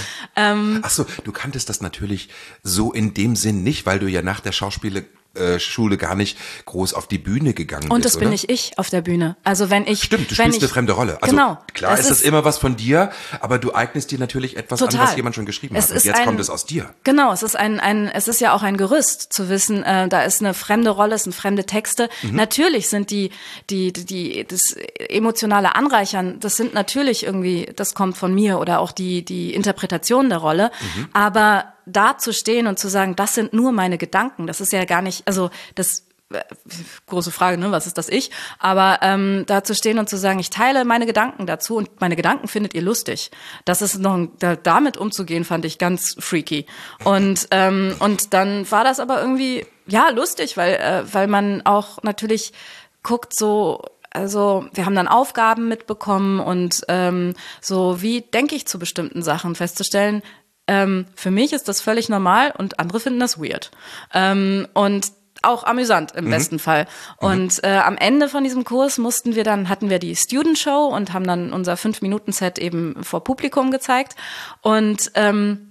[SPEAKER 3] Ähm,
[SPEAKER 2] Ach so, du kanntest das natürlich so in dem Sinn nicht, weil du ja nach der Schauspiel Schule gar nicht groß auf die Bühne gegangen bist.
[SPEAKER 3] Und das
[SPEAKER 2] oder?
[SPEAKER 3] bin nicht ich auf der Bühne. Also wenn ich
[SPEAKER 2] Stimmt, du
[SPEAKER 3] wenn
[SPEAKER 2] spielst
[SPEAKER 3] ich,
[SPEAKER 2] eine fremde Rolle. Also
[SPEAKER 3] genau,
[SPEAKER 2] klar ist das immer was von dir, aber du eignest dir natürlich etwas
[SPEAKER 3] total.
[SPEAKER 2] an, was jemand schon geschrieben
[SPEAKER 3] es
[SPEAKER 2] hat. Und
[SPEAKER 3] ist
[SPEAKER 2] jetzt
[SPEAKER 3] ein,
[SPEAKER 2] kommt es aus dir.
[SPEAKER 3] Genau, es ist ein ein es ist ja auch ein Gerüst zu wissen, äh, da ist eine fremde Rolle, es sind fremde Texte. Mhm. Natürlich sind die die die das emotionale Anreichern, das sind natürlich irgendwie, das kommt von mir oder auch die die Interpretation der Rolle, mhm. aber da zu stehen und zu sagen, das sind nur meine Gedanken, das ist ja gar nicht, also das äh, große Frage, ne, was ist das Ich? Aber ähm, da zu stehen und zu sagen, ich teile meine Gedanken dazu und meine Gedanken findet ihr lustig. Das ist noch, ein, da, damit umzugehen, fand ich ganz freaky. Und ähm, und dann war das aber irgendwie ja lustig, weil äh, weil man auch natürlich guckt so. Also wir haben dann Aufgaben mitbekommen und ähm, so wie denke ich zu bestimmten Sachen festzustellen. Ähm, für mich ist das völlig normal und andere finden das weird. Ähm, und auch amüsant im mhm. besten Fall. Und äh, am Ende von diesem Kurs mussten wir dann, hatten wir die Student Show und haben dann unser fünf Minuten Set eben vor Publikum gezeigt. Und ähm,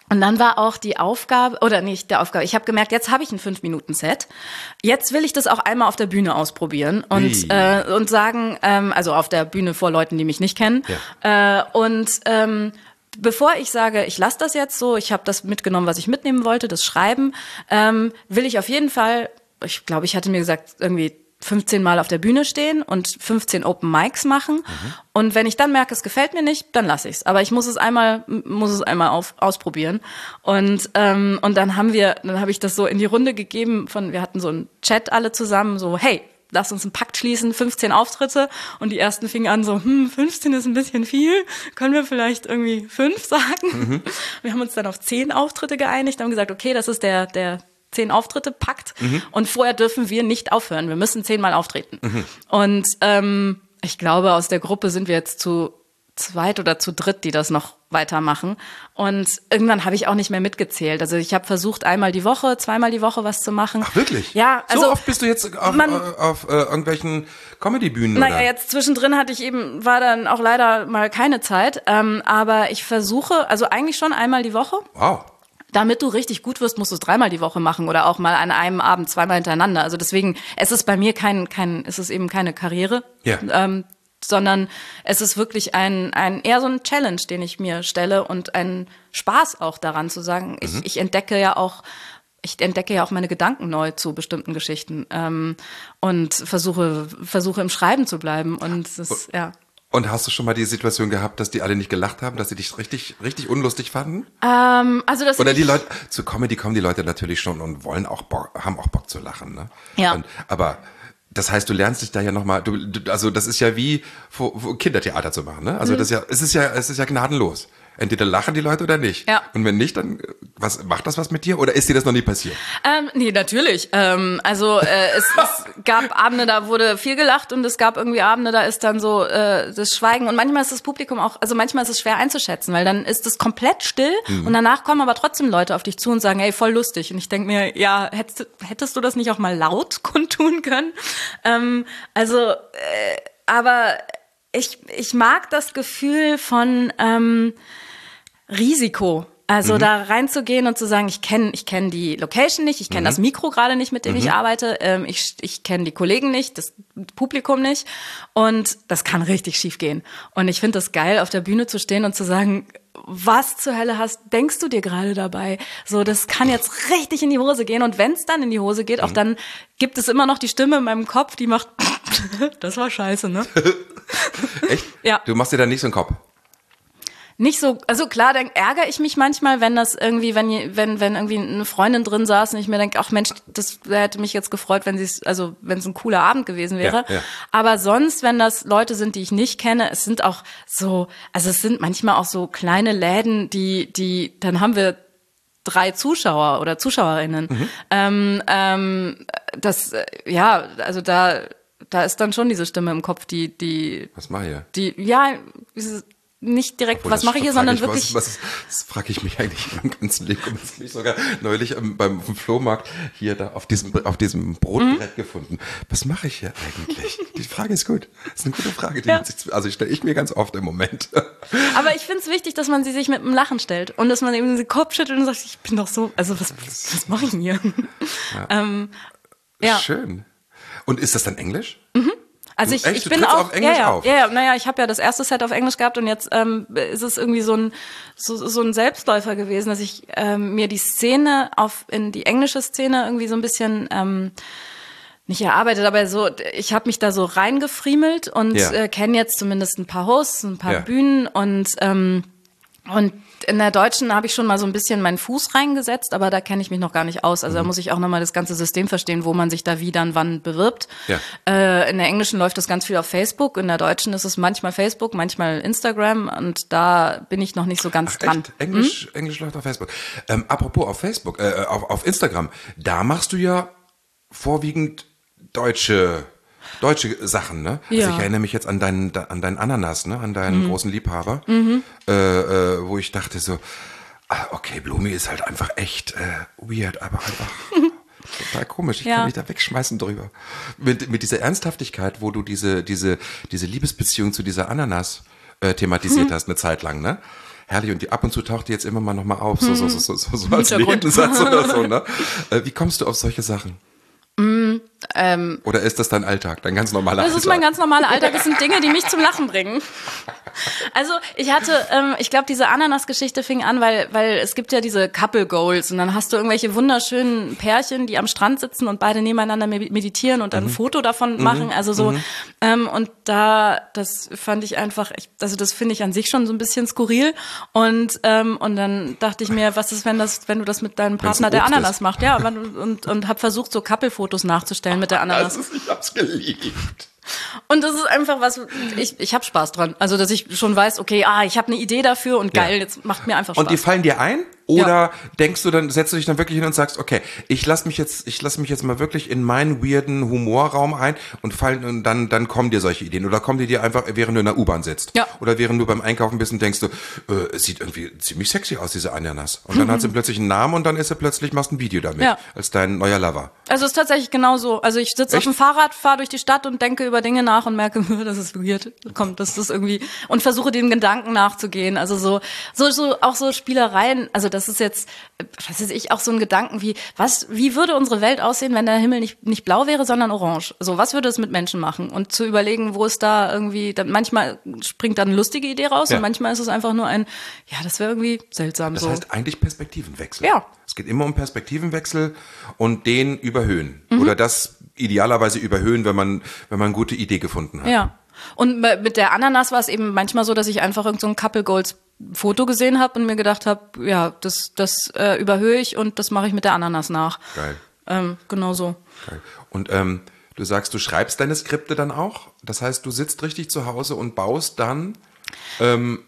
[SPEAKER 3] Und dann war auch die Aufgabe, oder nicht der Aufgabe, ich habe gemerkt, jetzt habe ich ein fünf-Minuten-Set. Jetzt will ich das auch einmal auf der Bühne ausprobieren und, äh, und sagen, ähm, also auf der Bühne vor Leuten, die mich nicht kennen. Ja. Äh, und ähm, bevor ich sage, ich lasse das jetzt so, ich habe das mitgenommen, was ich mitnehmen wollte, das Schreiben, ähm, will ich auf jeden Fall, ich glaube, ich hatte mir gesagt, irgendwie fünfzehn Mal auf der Bühne stehen und fünfzehn Open Mics machen. Mhm. Und wenn ich dann merke, es gefällt mir nicht, dann lasse ich es. Aber ich muss es einmal, muss es einmal auf, ausprobieren. Und ähm, und dann haben wir, dann habe ich das so in die Runde gegeben. Von, wir hatten so einen Chat alle zusammen, so hey, lass uns einen Pakt schließen, fünfzehn Auftritte. Und die ersten fingen an so, hm, fünfzehn ist ein bisschen viel. Können wir vielleicht irgendwie fünf sagen? Mhm. Wir haben uns dann auf zehn Auftritte geeinigt, haben gesagt, okay, das ist der der zehn Auftritte packt mhm. und vorher dürfen wir nicht aufhören. Wir müssen zehnmal auftreten. Mhm. Und ähm, ich glaube, aus der Gruppe sind wir jetzt zu zweit oder zu dritt, die das noch weitermachen. Und irgendwann habe ich auch nicht mehr mitgezählt. Also ich habe versucht, einmal die Woche, zweimal die Woche was zu machen.
[SPEAKER 2] Ach, wirklich?
[SPEAKER 3] Ja. Also
[SPEAKER 2] so oft bist du jetzt auf, man, auf, auf äh, irgendwelchen Comedy-Bühnen,
[SPEAKER 3] naja,
[SPEAKER 2] oder?
[SPEAKER 3] Jetzt zwischendrin hatte ich eben, war dann auch leider mal keine Zeit. Ähm, aber ich versuche, also eigentlich schon einmal die Woche.
[SPEAKER 2] Wow.
[SPEAKER 3] Damit du richtig gut wirst, musst du es dreimal die Woche machen oder auch mal an einem Abend zweimal hintereinander. Also deswegen, es ist bei mir kein, kein, es ist eben keine Karriere, ja. ähm, sondern es ist wirklich ein, ein eher so ein Challenge, den ich mir stelle und ein Spaß auch daran zu sagen. Mhm. Ich, ich entdecke ja auch, ich entdecke ja auch meine Gedanken neu zu bestimmten Geschichten ähm, und versuche, versuche im Schreiben zu bleiben und das, ja.
[SPEAKER 2] Und hast du schon mal die Situation gehabt, dass die alle nicht gelacht haben, dass sie dich richtig, richtig unlustig fanden?
[SPEAKER 3] Ähm, also das
[SPEAKER 2] Oder die Leute, zu Comedy kommen die Leute natürlich schon und wollen auch Bock, haben auch Bock zu lachen, ne?
[SPEAKER 3] Ja.
[SPEAKER 2] Und, aber das heißt, du lernst dich da ja nochmal, du, du, also das ist ja wie vor, vor Kindertheater zu machen, ne? Also mhm. das ist ja, es ist ja, es ist ja gnadenlos. Entweder lachen die Leute oder nicht.
[SPEAKER 3] Ja.
[SPEAKER 2] Und wenn nicht, dann was macht das was mit dir oder ist dir das noch nie passiert?
[SPEAKER 3] Ähm, nee, natürlich. Ähm, also äh, es, es gab Abende, da wurde viel gelacht und es gab irgendwie Abende, da ist dann so äh, das Schweigen und manchmal ist das Publikum auch, also manchmal ist es schwer einzuschätzen, weil dann ist es komplett still mhm. und danach kommen aber trotzdem Leute auf dich zu und sagen, hey, voll lustig. Und ich denke mir, ja, hättest, hättest du das nicht auch mal laut kundtun können? Ähm, also, äh, aber ich, ich mag das Gefühl von ähm, Risiko. Also mhm. da reinzugehen und zu sagen, ich kenne ich kenn die Location nicht, ich kenne mhm. das Mikro gerade nicht, mit dem mhm. ich arbeite, ähm, ich, ich kenne die Kollegen nicht, das Publikum nicht und das kann richtig schief gehen. Und ich finde das geil, auf der Bühne zu stehen und zu sagen, was zur Hölle hast, denkst du dir gerade dabei? So, das kann jetzt richtig in die Hose gehen und wenn es dann in die Hose geht, mhm. auch dann gibt es immer noch die Stimme in meinem Kopf, die macht, das war scheiße, ne?
[SPEAKER 2] Echt?
[SPEAKER 3] Ja.
[SPEAKER 2] Du machst dir dann nicht so einen Kopf?
[SPEAKER 3] Nicht so, also klar, dann ärgere ich mich manchmal, wenn das irgendwie, wenn wenn wenn irgendwie eine Freundin drin saß und ich mir denke, ach Mensch, das hätte mich jetzt gefreut, wenn sie es, also wenn es ein cooler Abend gewesen wäre. Ja, ja. Aber sonst, wenn das Leute sind, die ich nicht kenne, es sind auch so, also es sind manchmal auch so kleine Läden, die die, dann haben wir drei Zuschauer oder Zuschauerinnen. Mhm. Ähm, ähm, das, ja, also da da ist dann schon diese Stimme im Kopf, die die.
[SPEAKER 2] Was mache ich?
[SPEAKER 3] Die, ja, nicht direkt,
[SPEAKER 2] Obwohl,
[SPEAKER 3] was mache ich hier, sondern
[SPEAKER 2] ich,
[SPEAKER 3] wirklich...
[SPEAKER 2] Was, was, das frage ich mich eigentlich im ganzen Leben. Das habe ich sogar neulich ähm, beim Flohmarkt hier da auf diesem, auf diesem Brotbrett mhm. gefunden. Was mache ich hier eigentlich? Die Frage ist gut. Das ist eine gute Frage. Die ja. sich, also stelle ich mir ganz oft im Moment.
[SPEAKER 3] Aber ich finde es wichtig, dass man sie sich mit einem Lachen stellt und dass man eben den Kopf schüttelt und sagt, ich bin doch so... Also was, was mache ich denn hier? Ja. ähm, ja.
[SPEAKER 2] Schön. Und ist das dann Englisch?
[SPEAKER 3] Mhm. Also ich,
[SPEAKER 2] Echt?
[SPEAKER 3] ich
[SPEAKER 2] Du
[SPEAKER 3] bin
[SPEAKER 2] trittst
[SPEAKER 3] auch,
[SPEAKER 2] auf Englisch
[SPEAKER 3] ja, ja,
[SPEAKER 2] auf?
[SPEAKER 3] ja, ja, naja, ich habe ja das erste Set auf Englisch gehabt und jetzt ähm, ist es irgendwie so ein so, so ein Selbstläufer gewesen, dass ich ähm, mir die Szene auf in die englische Szene irgendwie so ein bisschen ähm, nicht erarbeitet, aber so ich habe mich da so reingefriemelt und ja. äh, kenne jetzt zumindest ein paar Hosts, ein paar ja. Bühnen und ähm, und in der Deutschen habe ich schon mal so ein bisschen meinen Fuß reingesetzt, aber da kenne ich mich noch gar nicht aus. Also mhm. da muss ich auch nochmal das ganze System verstehen, wo man sich da wie dann wann bewirbt. Ja. Äh, in der Englischen läuft das ganz viel auf Facebook, in der Deutschen ist es manchmal Facebook, manchmal Instagram und da bin ich noch nicht so ganz
[SPEAKER 2] Ach,
[SPEAKER 3] dran.
[SPEAKER 2] Echt? Englisch, mhm. Englisch läuft auf Facebook. Ähm, apropos auf Facebook, äh, auf, auf Instagram, da machst du ja vorwiegend deutsche... Deutsche Sachen, ne?
[SPEAKER 3] Ja.
[SPEAKER 2] Also ich erinnere mich jetzt an deinen, an deinen Ananas, ne? An deinen
[SPEAKER 3] mhm.
[SPEAKER 2] großen Liebhaber,
[SPEAKER 3] mhm.
[SPEAKER 2] äh, äh, wo ich dachte so, ah, okay, Blumi ist halt einfach echt äh, weird, aber einfach total komisch. Ich ja. kann mich da wegschmeißen drüber. Mit, mit dieser Ernsthaftigkeit, wo du diese, diese, diese Liebesbeziehung zu dieser Ananas äh, thematisiert mhm. hast, eine Zeit lang, ne? Herrlich, und die, ab und zu taucht die jetzt immer mal nochmal auf, so, so, so, so, so, so als
[SPEAKER 3] Hintergrund.
[SPEAKER 2] Nebensatz oder so, ne? Äh, wie kommst du auf solche Sachen?
[SPEAKER 3] Mm, ähm,
[SPEAKER 2] Oder ist das dein Alltag, dein ganz normaler
[SPEAKER 3] das
[SPEAKER 2] Alltag?
[SPEAKER 3] ist mein ganz normaler Alltag. Das sind Dinge, die mich zum Lachen bringen. Also ich hatte, ähm, ich glaube, diese Ananas-Geschichte fing an, weil weil es gibt ja diese Couple Goals und dann hast du irgendwelche wunderschönen Pärchen, die am Strand sitzen und beide nebeneinander meditieren und dann
[SPEAKER 2] Mhm.
[SPEAKER 3] ein Foto davon
[SPEAKER 2] Mhm.
[SPEAKER 3] machen. Also so
[SPEAKER 2] Mhm.
[SPEAKER 3] ähm, und da, das fand ich einfach, ich, also das finde ich an sich schon so ein bisschen skurril und ähm, und dann dachte ich mir, was ist, wenn das, wenn du das mit deinem
[SPEAKER 2] Wenn's
[SPEAKER 3] Partner
[SPEAKER 2] ein
[SPEAKER 3] der
[SPEAKER 2] Obst
[SPEAKER 3] Ananas
[SPEAKER 2] ist.
[SPEAKER 3] macht, ja, und und, und habe versucht, so Couple-Fotos nachzustellen mit der Ananas.
[SPEAKER 2] Das ist, ich hab's geliebt.
[SPEAKER 3] Und das ist einfach was, ich, ich habe Spaß dran. Also, dass ich schon weiß, okay, ah, ich habe eine Idee dafür und geil,
[SPEAKER 2] Ja.
[SPEAKER 3] jetzt macht mir einfach Spaß.
[SPEAKER 2] Und die fallen dir ein? Oder
[SPEAKER 3] Ja.
[SPEAKER 2] denkst du dann, setzt du dich dann wirklich hin und sagst, okay, ich lass mich jetzt, ich lass mich jetzt mal wirklich in meinen weirden Humorraum ein und fallen und dann, dann kommen dir solche Ideen. Oder kommen die dir einfach, während du in der U-Bahn sitzt?
[SPEAKER 3] Ja.
[SPEAKER 2] Oder während du beim Einkaufen bist und denkst du, äh, es sieht irgendwie ziemlich sexy aus, diese Ananas. Und dann hat sie plötzlich einen Namen und dann ist sie plötzlich, machst ein Video damit.
[SPEAKER 3] Ja.
[SPEAKER 2] Als dein neuer Lover.
[SPEAKER 3] Also, es ist tatsächlich genau so. Also, ich sitze auf
[SPEAKER 2] Echt?
[SPEAKER 3] dem Fahrrad, fahre durch die Stadt und denke über Dinge nach und merke, das ist weird. Kommt, das ist irgendwie, und versuche den Gedanken nachzugehen. Also, so, so, so, auch so Spielereien. Also, das ist jetzt, was weiß ich, auch so ein Gedanken wie, was, wie würde unsere Welt aussehen, wenn der Himmel nicht, nicht blau wäre, sondern orange? So, was würde es mit Menschen machen? Und zu überlegen, wo es da irgendwie, dann, manchmal springt da eine lustige Idee raus
[SPEAKER 2] Ja.
[SPEAKER 3] und manchmal ist es einfach nur ein, ja, das wäre irgendwie seltsam.
[SPEAKER 2] Das
[SPEAKER 3] so.
[SPEAKER 2] heißt eigentlich Perspektivenwechsel.
[SPEAKER 3] Ja.
[SPEAKER 2] Es geht immer um Perspektivenwechsel und den überhöhen.
[SPEAKER 3] Mhm.
[SPEAKER 2] Oder das idealerweise überhöhen, wenn man, wenn man eine gute Idee gefunden hat.
[SPEAKER 3] Ja. Und mit der Ananas war es eben manchmal so, dass ich einfach irgend so ein Couple Goals Foto gesehen habe und mir gedacht habe, ja, das, das äh, überhöhe ich und das mache ich mit der Ananas nach.
[SPEAKER 2] Geil.
[SPEAKER 3] Ähm, genau so.
[SPEAKER 2] Geil. Und ähm, du sagst, du schreibst deine Skripte dann auch? Das heißt, du sitzt richtig zu Hause und baust dann ähm,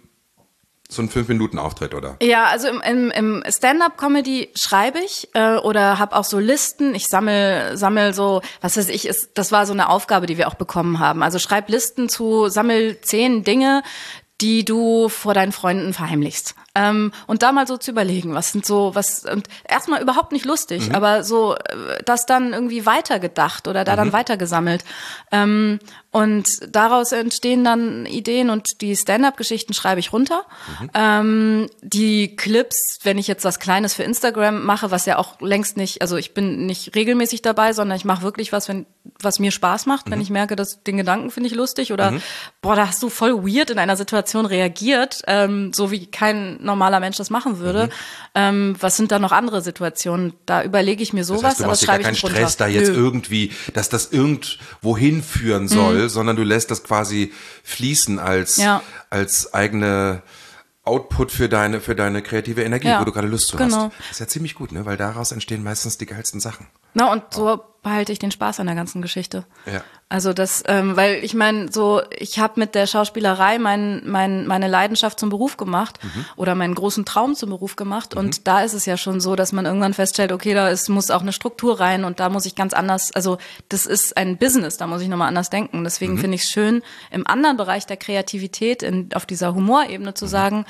[SPEAKER 2] so einen fünf-Minuten-Auftritt, oder?
[SPEAKER 3] Ja, also im, im, im Stand-up-Comedy schreibe ich äh, oder habe auch so Listen. Ich sammel, sammel so, was weiß ich, ist, das war so eine Aufgabe, die wir auch bekommen haben. Also schreib Listen zu, sammel zehn Dinge, die du vor deinen Freunden verheimlichst. Ähm, und da mal so zu überlegen, was sind so, was, und erstmal überhaupt nicht lustig,
[SPEAKER 2] Mhm.
[SPEAKER 3] aber so, äh, das dann irgendwie weitergedacht oder da dann weitergesammelt. Ähm, und daraus entstehen dann Ideen und die Stand-up-Geschichten schreibe ich runter.
[SPEAKER 2] Mhm.
[SPEAKER 3] Ähm, die Clips, wenn ich jetzt was Kleines für Instagram mache, was ja auch längst nicht, also ich bin nicht regelmäßig dabei, sondern ich mache wirklich was, wenn, was mir Spaß macht,
[SPEAKER 2] Mhm.
[SPEAKER 3] wenn ich merke, dass den Gedanken finde ich lustig oder boah, da hast du voll weird in einer Situation reagiert, ähm, so wie kein normaler Mensch das machen würde.
[SPEAKER 2] Mhm.
[SPEAKER 3] Ähm, was sind da noch andere Situationen? Da überlege ich mir sowas,
[SPEAKER 2] Das heißt, du
[SPEAKER 3] aber
[SPEAKER 2] machst
[SPEAKER 3] das
[SPEAKER 2] dir gar
[SPEAKER 3] schreibe ich
[SPEAKER 2] keinen
[SPEAKER 3] nicht runter.
[SPEAKER 2] Stress da jetzt
[SPEAKER 3] Nö.
[SPEAKER 2] irgendwie, dass das irgendwo hinführen soll, sondern du lässt das quasi fließen als,
[SPEAKER 3] Ja.
[SPEAKER 2] als eigene Output für deine, für deine kreative Energie,
[SPEAKER 3] Ja,
[SPEAKER 2] wo du gerade Lust zu
[SPEAKER 3] genau.
[SPEAKER 2] hast. Das ist ja ziemlich gut, ne? Weil daraus entstehen meistens die geilsten Sachen.
[SPEAKER 3] Na, und so behalte ich den Spaß an der ganzen Geschichte.
[SPEAKER 2] Ja.
[SPEAKER 3] Also das, ähm, weil ich meine, so, ich habe mit der Schauspielerei mein, mein, meine Leidenschaft zum Beruf gemacht
[SPEAKER 2] Mhm.
[SPEAKER 3] oder meinen großen Traum zum Beruf gemacht. Und da ist es ja schon so, dass man irgendwann feststellt, okay, da ist, muss auch eine Struktur rein und da muss ich ganz anders, also das ist ein Business, da muss ich nochmal anders denken. Deswegen
[SPEAKER 2] Mhm.
[SPEAKER 3] finde ich es schön, im anderen Bereich der Kreativität, in, auf dieser Humorebene zu sagen,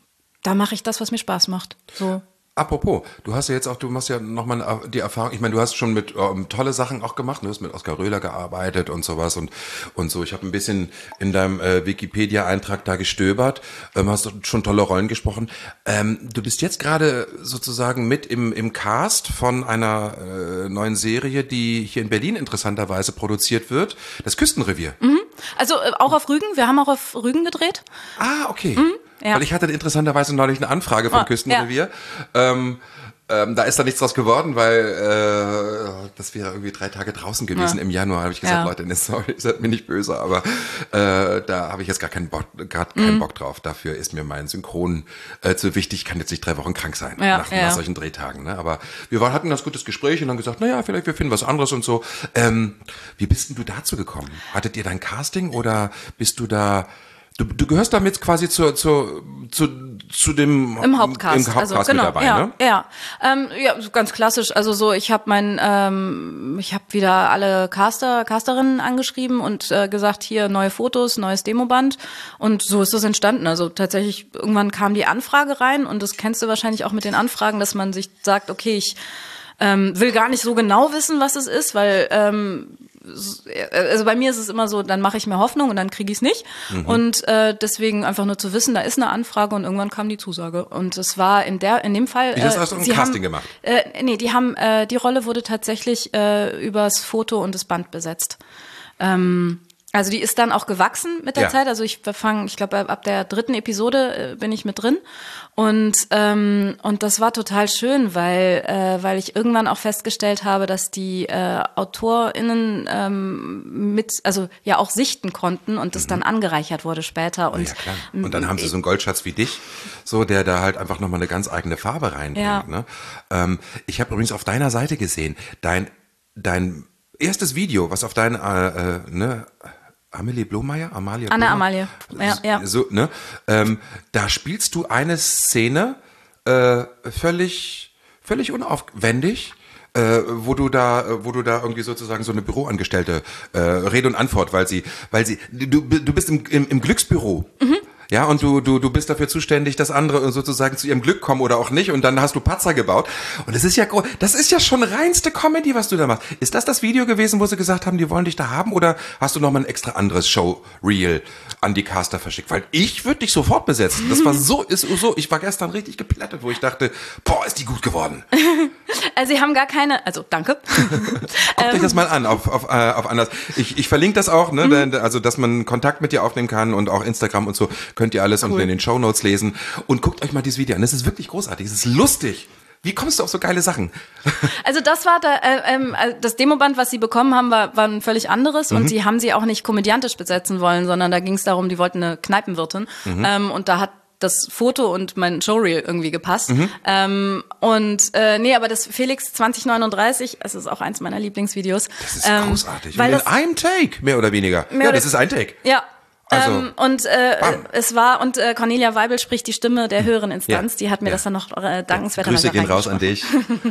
[SPEAKER 3] da mache ich das, was mir Spaß macht. So.
[SPEAKER 2] Apropos, du hast ja jetzt auch, du machst ja nochmal die Erfahrung, ich meine, du hast schon mit ähm, tolle Sachen auch gemacht, du hast mit Oskar Röhler gearbeitet und sowas und und so. Ich habe ein bisschen in deinem äh, Wikipedia-Eintrag da gestöbert, ähm, hast schon tolle Rollen gesprochen. Ähm, du bist jetzt gerade sozusagen mit im im Cast von einer äh, neuen Serie, die hier in Berlin interessanterweise produziert wird, das Küstenrevier.
[SPEAKER 3] Mhm. Also äh, auch auf Rügen, wir haben auch auf Rügen gedreht.
[SPEAKER 2] Ah, okay.
[SPEAKER 3] ja.
[SPEAKER 2] Weil ich hatte interessanterweise neulich eine Anfrage vom
[SPEAKER 3] Ah,
[SPEAKER 2] Küstenrevier. Ähm, ähm, da ist da nichts draus geworden, weil äh, das wäre irgendwie drei Tage draußen gewesen
[SPEAKER 3] Ja.
[SPEAKER 2] im Januar. Habe ich gesagt,
[SPEAKER 3] Ja.
[SPEAKER 2] Leute, ne, sorry, seid mir nicht böse, aber äh, da habe ich jetzt gar keinen Bock, grad keinen
[SPEAKER 3] Mhm.
[SPEAKER 2] Bock drauf. Dafür ist mir mein Synchron äh, zu wichtig. Ich kann jetzt nicht drei Wochen krank sein
[SPEAKER 3] Ja,
[SPEAKER 2] nach,
[SPEAKER 3] ja.
[SPEAKER 2] nach solchen Drehtagen. Ne? Aber wir waren, hatten ein ganz gutes Gespräch und dann gesagt, naja, vielleicht wir finden was anderes und so. Ähm, wie bist denn du dazu gekommen? Hattet ihr dein Casting oder bist du da... Du, du gehörst damit quasi zu, zu, zu, zu dem
[SPEAKER 3] Im Hauptcast,
[SPEAKER 2] im Hauptcast
[SPEAKER 3] also, genau,
[SPEAKER 2] mit dabei,
[SPEAKER 3] ja,
[SPEAKER 2] ne?
[SPEAKER 3] Ja, ähm, ja, so ganz klassisch. Also so, ich habe mein, ähm, ich habe wieder alle Caster, Casterinnen angeschrieben und äh, gesagt, hier neue Fotos, neues Demoband und so ist das entstanden. Also tatsächlich irgendwann kam die Anfrage rein und das kennst du wahrscheinlich auch mit den Anfragen, dass man sich sagt, okay, ich ähm, will gar nicht so genau wissen, was es ist, weil ähm, also bei mir ist es immer so, dann mache ich mir Hoffnung und dann kriege ich es nicht. Mhm. Und äh, deswegen einfach nur zu wissen, da ist eine Anfrage und irgendwann kam die Zusage. Und es war in der, in dem Fall.
[SPEAKER 2] Wie, das hast du ein Casting
[SPEAKER 3] haben,
[SPEAKER 2] gemacht?
[SPEAKER 3] Äh, nee, die haben, äh, die Rolle wurde tatsächlich äh, übers Foto und das Band besetzt. Ähm, Also die ist dann auch gewachsen mit der
[SPEAKER 2] ja.
[SPEAKER 3] Zeit. Also ich fange, ich glaube, ab der dritten Episode äh, bin ich mit drin. Und ähm, und das war total schön, weil äh, weil ich irgendwann auch festgestellt habe, dass die äh, AutorInnen ähm, mit, also ja auch sichten konnten und das mhm. dann angereichert wurde später. Und,
[SPEAKER 2] ja, klar. Und dann haben sie so einen Goldschatz wie dich, so der da halt einfach nochmal eine ganz eigene Farbe reinbringt.
[SPEAKER 3] Ja.
[SPEAKER 2] Ne? Ähm, ich habe übrigens auf deiner Seite gesehen, dein dein erstes Video, was auf dein äh, äh, ne Amelie Blomeyer? Amalia
[SPEAKER 3] Anna
[SPEAKER 2] Blomeyer?
[SPEAKER 3] Amalie, ja. ja.
[SPEAKER 2] So, ne? Ähm, da spielst du eine Szene äh, völlig, völlig unaufwendig, äh, wo du da, wo du da irgendwie sozusagen so eine Büroangestellte äh, Rede und Antwort, weil sie, weil sie, du, du bist im, im, im Glücksbüro. Mhm. Ja, und du, du, du bist dafür zuständig, dass andere sozusagen zu ihrem Glück kommen oder auch nicht. Und dann hast du Patzer gebaut. Und das ist ja, das ist ja schon reinste Comedy, was du da machst. Ist das das Video gewesen, wo sie gesagt haben, die wollen dich da haben? Oder hast du noch mal ein extra anderes Show-Reel an die Caster verschickt? Weil ich würde dich sofort besetzen. Das war so, ist so, ich war gestern richtig geplättet, wo ich dachte, boah, ist die gut geworden.
[SPEAKER 3] Also sie haben gar keine, also danke.
[SPEAKER 2] Guckt euch das mal an, auf, auf, äh, auf anders. Ich, ich verlinke das auch, ne, mhm. also dass man Kontakt mit dir aufnehmen kann und auch Instagram und so. Könnt ihr alles cool. unten in den Shownotes lesen. Und guckt euch mal dieses Video an. Das ist wirklich großartig. Es ist lustig. Wie kommst du auf so geile Sachen?
[SPEAKER 3] Also das war da, äh, äh, das Demoband, was sie bekommen haben, war, war ein völlig anderes. Mhm. Und sie haben sie auch nicht komödiantisch besetzen wollen, sondern da ging es darum, die wollten eine Kneipenwirtin. Mhm. Ähm, und da hat das Foto und mein Showreel irgendwie gepasst. Mhm. Ähm, und äh, nee, aber das Felix zwanzig neununddreißig, es ist auch eins meiner Lieblingsvideos.
[SPEAKER 2] Das ist
[SPEAKER 3] ähm,
[SPEAKER 2] großartig. Weil und in einem Take, mehr oder weniger. Mehr ja, oder das ist ein Take.
[SPEAKER 3] Ja.
[SPEAKER 2] Also,
[SPEAKER 3] ähm, und äh, es war, und äh, Cornelia Weibel spricht die Stimme der höheren Instanz,
[SPEAKER 2] ja,
[SPEAKER 3] die hat mir
[SPEAKER 2] ja.
[SPEAKER 3] das dann noch äh, dankenswerterweise
[SPEAKER 2] Grüße gehen raus an dich.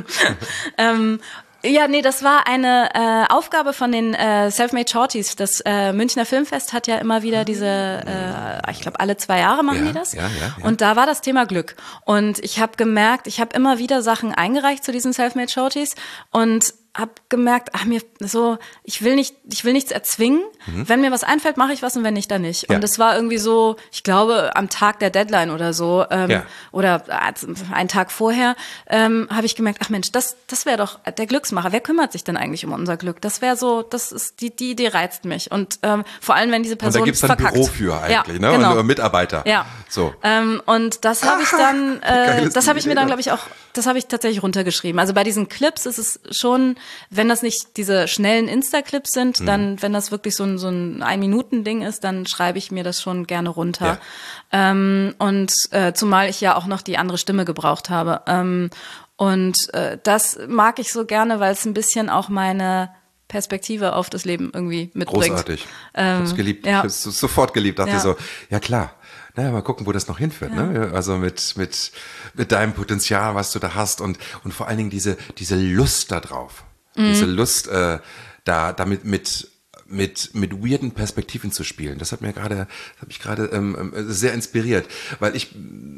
[SPEAKER 3] ähm, Ja, nee, das war eine äh, Aufgabe von den äh, Selfmade Shorties. Das äh, Münchner Filmfest hat ja immer wieder diese, äh, ich glaube alle zwei Jahre machen
[SPEAKER 2] ja,
[SPEAKER 3] die das.
[SPEAKER 2] Ja, ja, ja.
[SPEAKER 3] Und da war das Thema Glück. Und ich habe gemerkt, ich habe immer wieder Sachen eingereicht zu diesen Selfmade Shorties und habe gemerkt, ach mir so, ich will nicht, ich will nichts erzwingen. Mhm. Wenn mir was einfällt, mache ich was und wenn nicht, dann nicht.
[SPEAKER 2] Ja.
[SPEAKER 3] Und es war irgendwie so, ich glaube, am Tag der Deadline oder so ähm,
[SPEAKER 2] ja.
[SPEAKER 3] oder äh, einen Tag vorher ähm, habe ich gemerkt, ach Mensch, das, das wäre doch der Glücksmacher. Wer kümmert sich denn eigentlich um unser Glück? Das wäre so, das ist die, die Idee reizt mich. Und ähm, vor allem, wenn diese Person
[SPEAKER 2] und da gibt's dann
[SPEAKER 3] verkackt.
[SPEAKER 2] Büro für eigentlich,
[SPEAKER 3] ja,
[SPEAKER 2] ne?
[SPEAKER 3] Genau.
[SPEAKER 2] Und Mitarbeiter.
[SPEAKER 3] Ja.
[SPEAKER 2] So.
[SPEAKER 3] Ähm, und das habe ich dann, äh, das habe ich mir dann, glaube ich, auch, das habe ich tatsächlich runtergeschrieben. Also bei diesen Clips ist es schon, wenn das nicht diese schnellen Insta-Clips sind, mhm. dann, wenn das wirklich so ein, so ein Ein-Minuten-Ding ist, dann schreibe ich mir das schon gerne runter. Ja. Ähm, und äh, zumal ich ja auch noch die andere Stimme gebraucht habe. Ähm, und äh, das mag ich so gerne, weil es ein bisschen auch meine Perspektive auf das Leben irgendwie mitbringt.
[SPEAKER 2] Großartig.
[SPEAKER 3] Ähm,
[SPEAKER 2] ich hab's geliebt.
[SPEAKER 3] Ja.
[SPEAKER 2] Ich hab's sofort geliebt. Dachte
[SPEAKER 3] ja.
[SPEAKER 2] so, ja klar. Naja, mal gucken, wo das noch hinführt, ja. ne? Also mit, mit, mit deinem Potenzial, was du da hast und, und vor allen Dingen diese, diese Lust da drauf. Mhm. Diese Lust, äh, da, damit mit, mit, mit weirden Perspektiven zu spielen. Das hat mir gerade, das hat mich gerade ähm, sehr inspiriert, weil ich,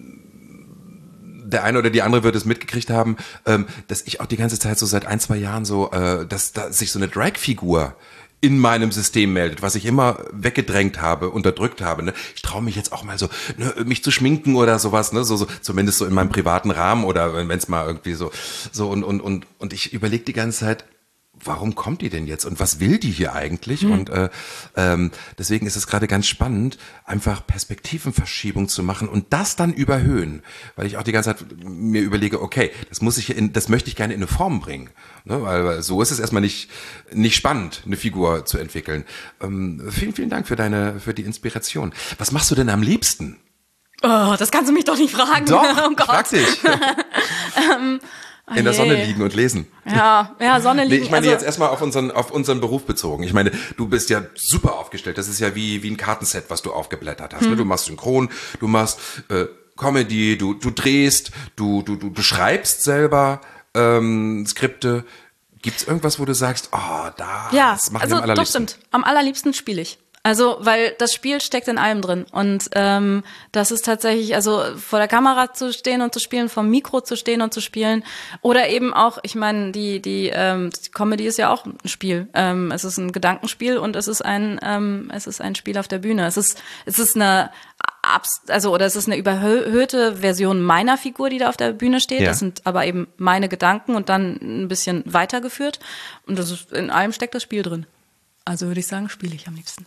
[SPEAKER 2] der eine oder die andere wird es mitgekriegt haben, ähm, dass ich auch die ganze Zeit so seit ein, zwei Jahren so, äh, dass da sich so eine Drag-Figur in meinem System meldet, was ich immer weggedrängt habe, unterdrückt habe. Ne? Ich traue mich jetzt auch mal so, ne, mich zu schminken oder sowas, ne, so, so zumindest so in meinem privaten Rahmen oder wenn es mal irgendwie so, so und und und und ich überlege die ganze Zeit, warum kommt die denn jetzt und was will die hier eigentlich? Mhm. Und äh, ähm, deswegen ist es gerade ganz spannend, einfach Perspektivenverschiebung zu machen und das dann überhöhen, weil ich auch die ganze Zeit mir überlege, okay, das muss ich, in, das möchte ich gerne in eine Form bringen, ne? weil, weil so ist es erstmal nicht nicht spannend, eine Figur zu entwickeln. Ähm, vielen, vielen Dank für deine, für die Inspiration. Was machst du denn am liebsten?
[SPEAKER 3] Oh, das kannst du mich doch nicht fragen.
[SPEAKER 2] Doch,
[SPEAKER 3] oh Gott.
[SPEAKER 2] frag dich.
[SPEAKER 3] ähm,
[SPEAKER 2] In der Sonne liegen und lesen.
[SPEAKER 3] Ja, ja, Sonne liegen.
[SPEAKER 2] Nee, ich meine
[SPEAKER 3] also,
[SPEAKER 2] jetzt erstmal auf unseren, auf unseren Beruf bezogen. Ich meine, du bist ja super aufgestellt. Das ist ja wie, wie ein Kartenset, was du aufgeblättert hast. Hm. Ne? Du machst Synchron, du machst äh, Comedy, du, du drehst, du, du, du, du schreibst selber ähm, Skripte. Gibt's irgendwas, wo du sagst, oh, da
[SPEAKER 3] ja,
[SPEAKER 2] das mache
[SPEAKER 3] also
[SPEAKER 2] ich am allerliebsten?
[SPEAKER 3] Doch, stimmt. Am allerliebsten spiele ich. Also, weil das Spiel steckt in allem drin und ähm, das ist tatsächlich, also vor der Kamera zu stehen und zu spielen, vom Mikro zu stehen und zu spielen oder eben auch, ich meine, die die, ähm, die Comedy ist ja auch ein Spiel. Ähm, es ist ein Gedankenspiel und es ist ein ähm, es ist ein Spiel auf der Bühne. Es ist es ist eine Abs- also oder es ist eine überhöhte Version meiner Figur, die da auf der Bühne steht.
[SPEAKER 2] Ja.
[SPEAKER 3] Das sind aber eben meine Gedanken und dann ein bisschen weitergeführt und das ist, in allem steckt das Spiel drin. Also würde ich sagen, spiele ich am liebsten.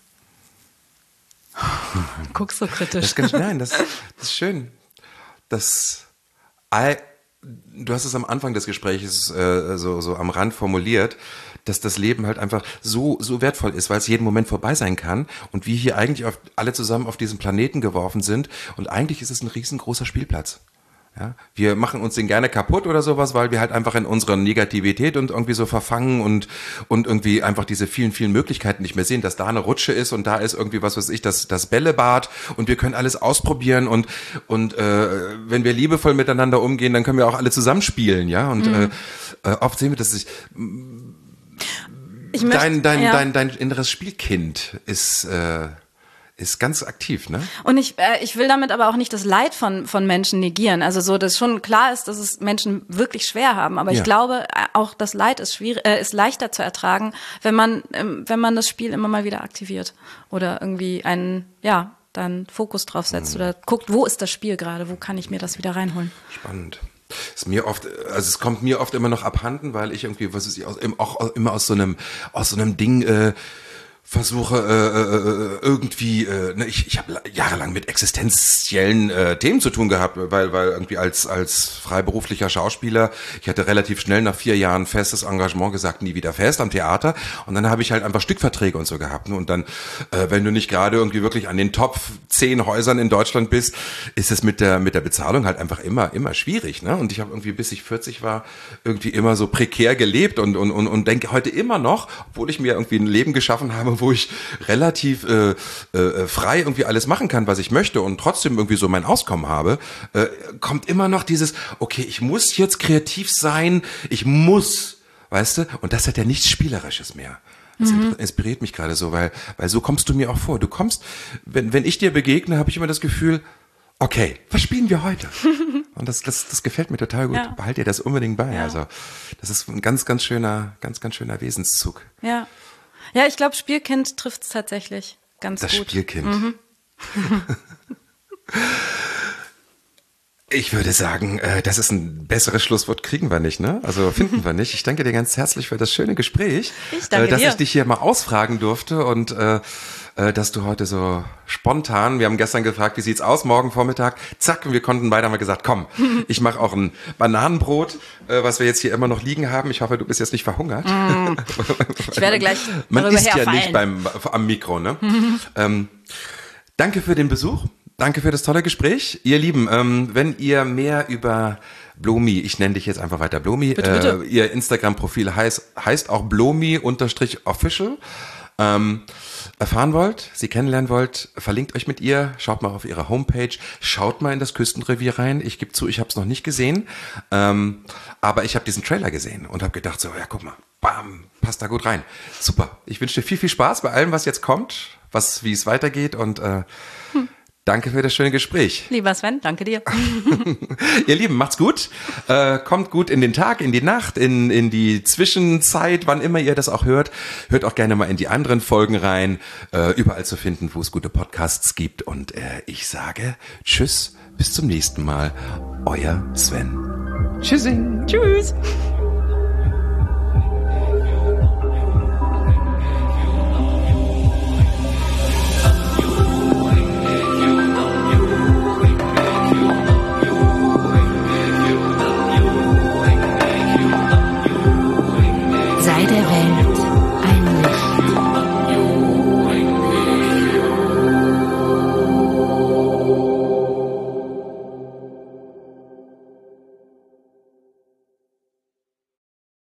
[SPEAKER 3] Guckst so kritisch.
[SPEAKER 2] Das kann ich, nein, das, das ist schön. Das, du hast es am Anfang des Gesprächs äh, so, so am Rand formuliert, dass das Leben halt einfach so, so wertvoll ist, weil es jeden Moment vorbei sein kann und wir hier eigentlich auf, alle zusammen auf diesen Planeten geworfen sind und eigentlich ist es ein riesengroßer Spielplatz. Ja, wir machen uns den gerne kaputt oder sowas, weil wir halt einfach in unserer Negativität und irgendwie so verfangen und und irgendwie einfach diese vielen, vielen Möglichkeiten nicht mehr sehen, dass da eine Rutsche ist und da ist irgendwie, was weiß ich, das das Bällebad und wir können alles ausprobieren und und äh, wenn wir liebevoll miteinander umgehen, dann können wir auch alle zusammenspielen, ja, und mhm. äh, äh, oft sehen wir, dass sich
[SPEAKER 3] ich möchte,
[SPEAKER 2] dein dein
[SPEAKER 3] ja.
[SPEAKER 2] dein dein inneres Spielkind ist äh, ist ganz aktiv, ne?
[SPEAKER 3] Und ich, äh, ich will damit aber auch nicht das Leid von von Menschen negieren. Also so, dass schon klar ist, dass es Menschen wirklich schwer haben. Aber
[SPEAKER 2] Ja.
[SPEAKER 3] ich glaube, äh, auch das Leid ist schwierig, äh, ist leichter zu ertragen, wenn man ähm, wenn man das Spiel immer mal wieder aktiviert oder irgendwie einen, ja, dann Fokus drauf setzt
[SPEAKER 2] Mhm.
[SPEAKER 3] oder guckt, wo ist das Spiel gerade, wo kann ich mir das wieder reinholen?
[SPEAKER 2] Spannend. Ist mir oft, also es kommt mir oft immer noch abhanden, weil ich irgendwie, was ist ich, aus, auch immer aus so einem, aus so einem Ding äh, versuche äh, äh, irgendwie, äh, ne, ich, ich habe jahrelang mit existenziellen äh, Themen zu tun gehabt, weil weil irgendwie als als freiberuflicher Schauspieler, ich hatte relativ schnell nach vier Jahren festes Engagement gesagt, nie wieder fest am Theater und dann habe ich halt einfach Stückverträge und so gehabt, ne? Und dann, äh, wenn du nicht gerade irgendwie wirklich an den Top zehn Häusern in Deutschland bist, ist es mit der mit der Bezahlung halt einfach immer immer schwierig, ne? Und ich habe irgendwie, bis ich vierzig war, irgendwie immer so prekär gelebt und und und, und denke heute immer noch, obwohl ich mir irgendwie ein Leben geschaffen habe, wo ich relativ äh, äh, frei irgendwie alles machen kann, was ich möchte und trotzdem irgendwie so mein Auskommen habe, äh, kommt immer noch dieses, okay, ich muss jetzt kreativ sein, ich muss, weißt du, und das hat ja nichts Spielerisches mehr. Das mhm. inspiriert mich gerade so, weil weil so kommst du mir auch vor. Du kommst, wenn wenn ich dir begegne, habe ich immer das Gefühl, okay, was spielen wir heute? Und das, das, das gefällt mir total gut.
[SPEAKER 3] Ja.
[SPEAKER 2] Behalt dir das unbedingt bei.
[SPEAKER 3] Ja.
[SPEAKER 2] Also, das ist ein ganz, ganz schöner, ganz, ganz schöner Wesenszug.
[SPEAKER 3] Ja. Ja, ich glaube, Spielkind trifft es tatsächlich ganz
[SPEAKER 2] Das
[SPEAKER 3] gut.
[SPEAKER 2] Spielkind.
[SPEAKER 3] Mhm.
[SPEAKER 2] Ich würde sagen, äh, das ist ein besseres Schlusswort, kriegen wir nicht, ne? Also finden wir nicht. Ich danke dir ganz herzlich für das schöne Gespräch.
[SPEAKER 3] Ich danke
[SPEAKER 2] äh, dass
[SPEAKER 3] dir.
[SPEAKER 2] ich dich hier mal ausfragen durfte und äh, äh, dass du heute so spontan, wir haben gestern gefragt, wie sieht's aus, morgen Vormittag, zack, und wir konnten beide mal gesagt, komm, ich mache auch ein Bananenbrot, äh, was wir jetzt hier immer noch liegen haben. Ich hoffe, du bist jetzt nicht verhungert.
[SPEAKER 3] Mm. Ich werde gleich
[SPEAKER 2] Man
[SPEAKER 3] darüber
[SPEAKER 2] isst ja
[SPEAKER 3] herfallen.
[SPEAKER 2] nicht beim, am Mikro, ne? ähm, danke für den Besuch. Danke für das tolle Gespräch. Ihr Lieben, ähm, wenn ihr mehr über Blomi, ich nenne dich jetzt einfach weiter Blomi,
[SPEAKER 3] Bitte, bitte.
[SPEAKER 2] Äh, ihr Instagram-Profil heißt, heißt auch Blomi-Official, ähm, erfahren wollt, sie kennenlernen wollt, verlinkt euch mit ihr, schaut mal auf ihre Homepage, schaut mal in das Küstenrevier rein. Ich gebe zu, ich habe es noch nicht gesehen, ähm, aber ich habe diesen Trailer gesehen und habe gedacht so, ja guck mal, bam, passt da gut rein. Super, ich wünsche dir viel, viel Spaß bei allem, was jetzt kommt, was wie es weitergeht und äh, hm. Danke für das schöne Gespräch.
[SPEAKER 3] Lieber Sven, danke dir.
[SPEAKER 2] Ihr Lieben, macht's gut. Äh, kommt gut in den Tag, in die Nacht, in, in die Zwischenzeit, wann immer ihr das auch hört. Hört auch gerne mal in die anderen Folgen rein. Äh, überall zu finden, wo es gute Podcasts gibt. Und äh, ich sage Tschüss, bis zum nächsten Mal. Euer Sven. Tschüssing.
[SPEAKER 3] Tschüss.
[SPEAKER 1] Sei der Welt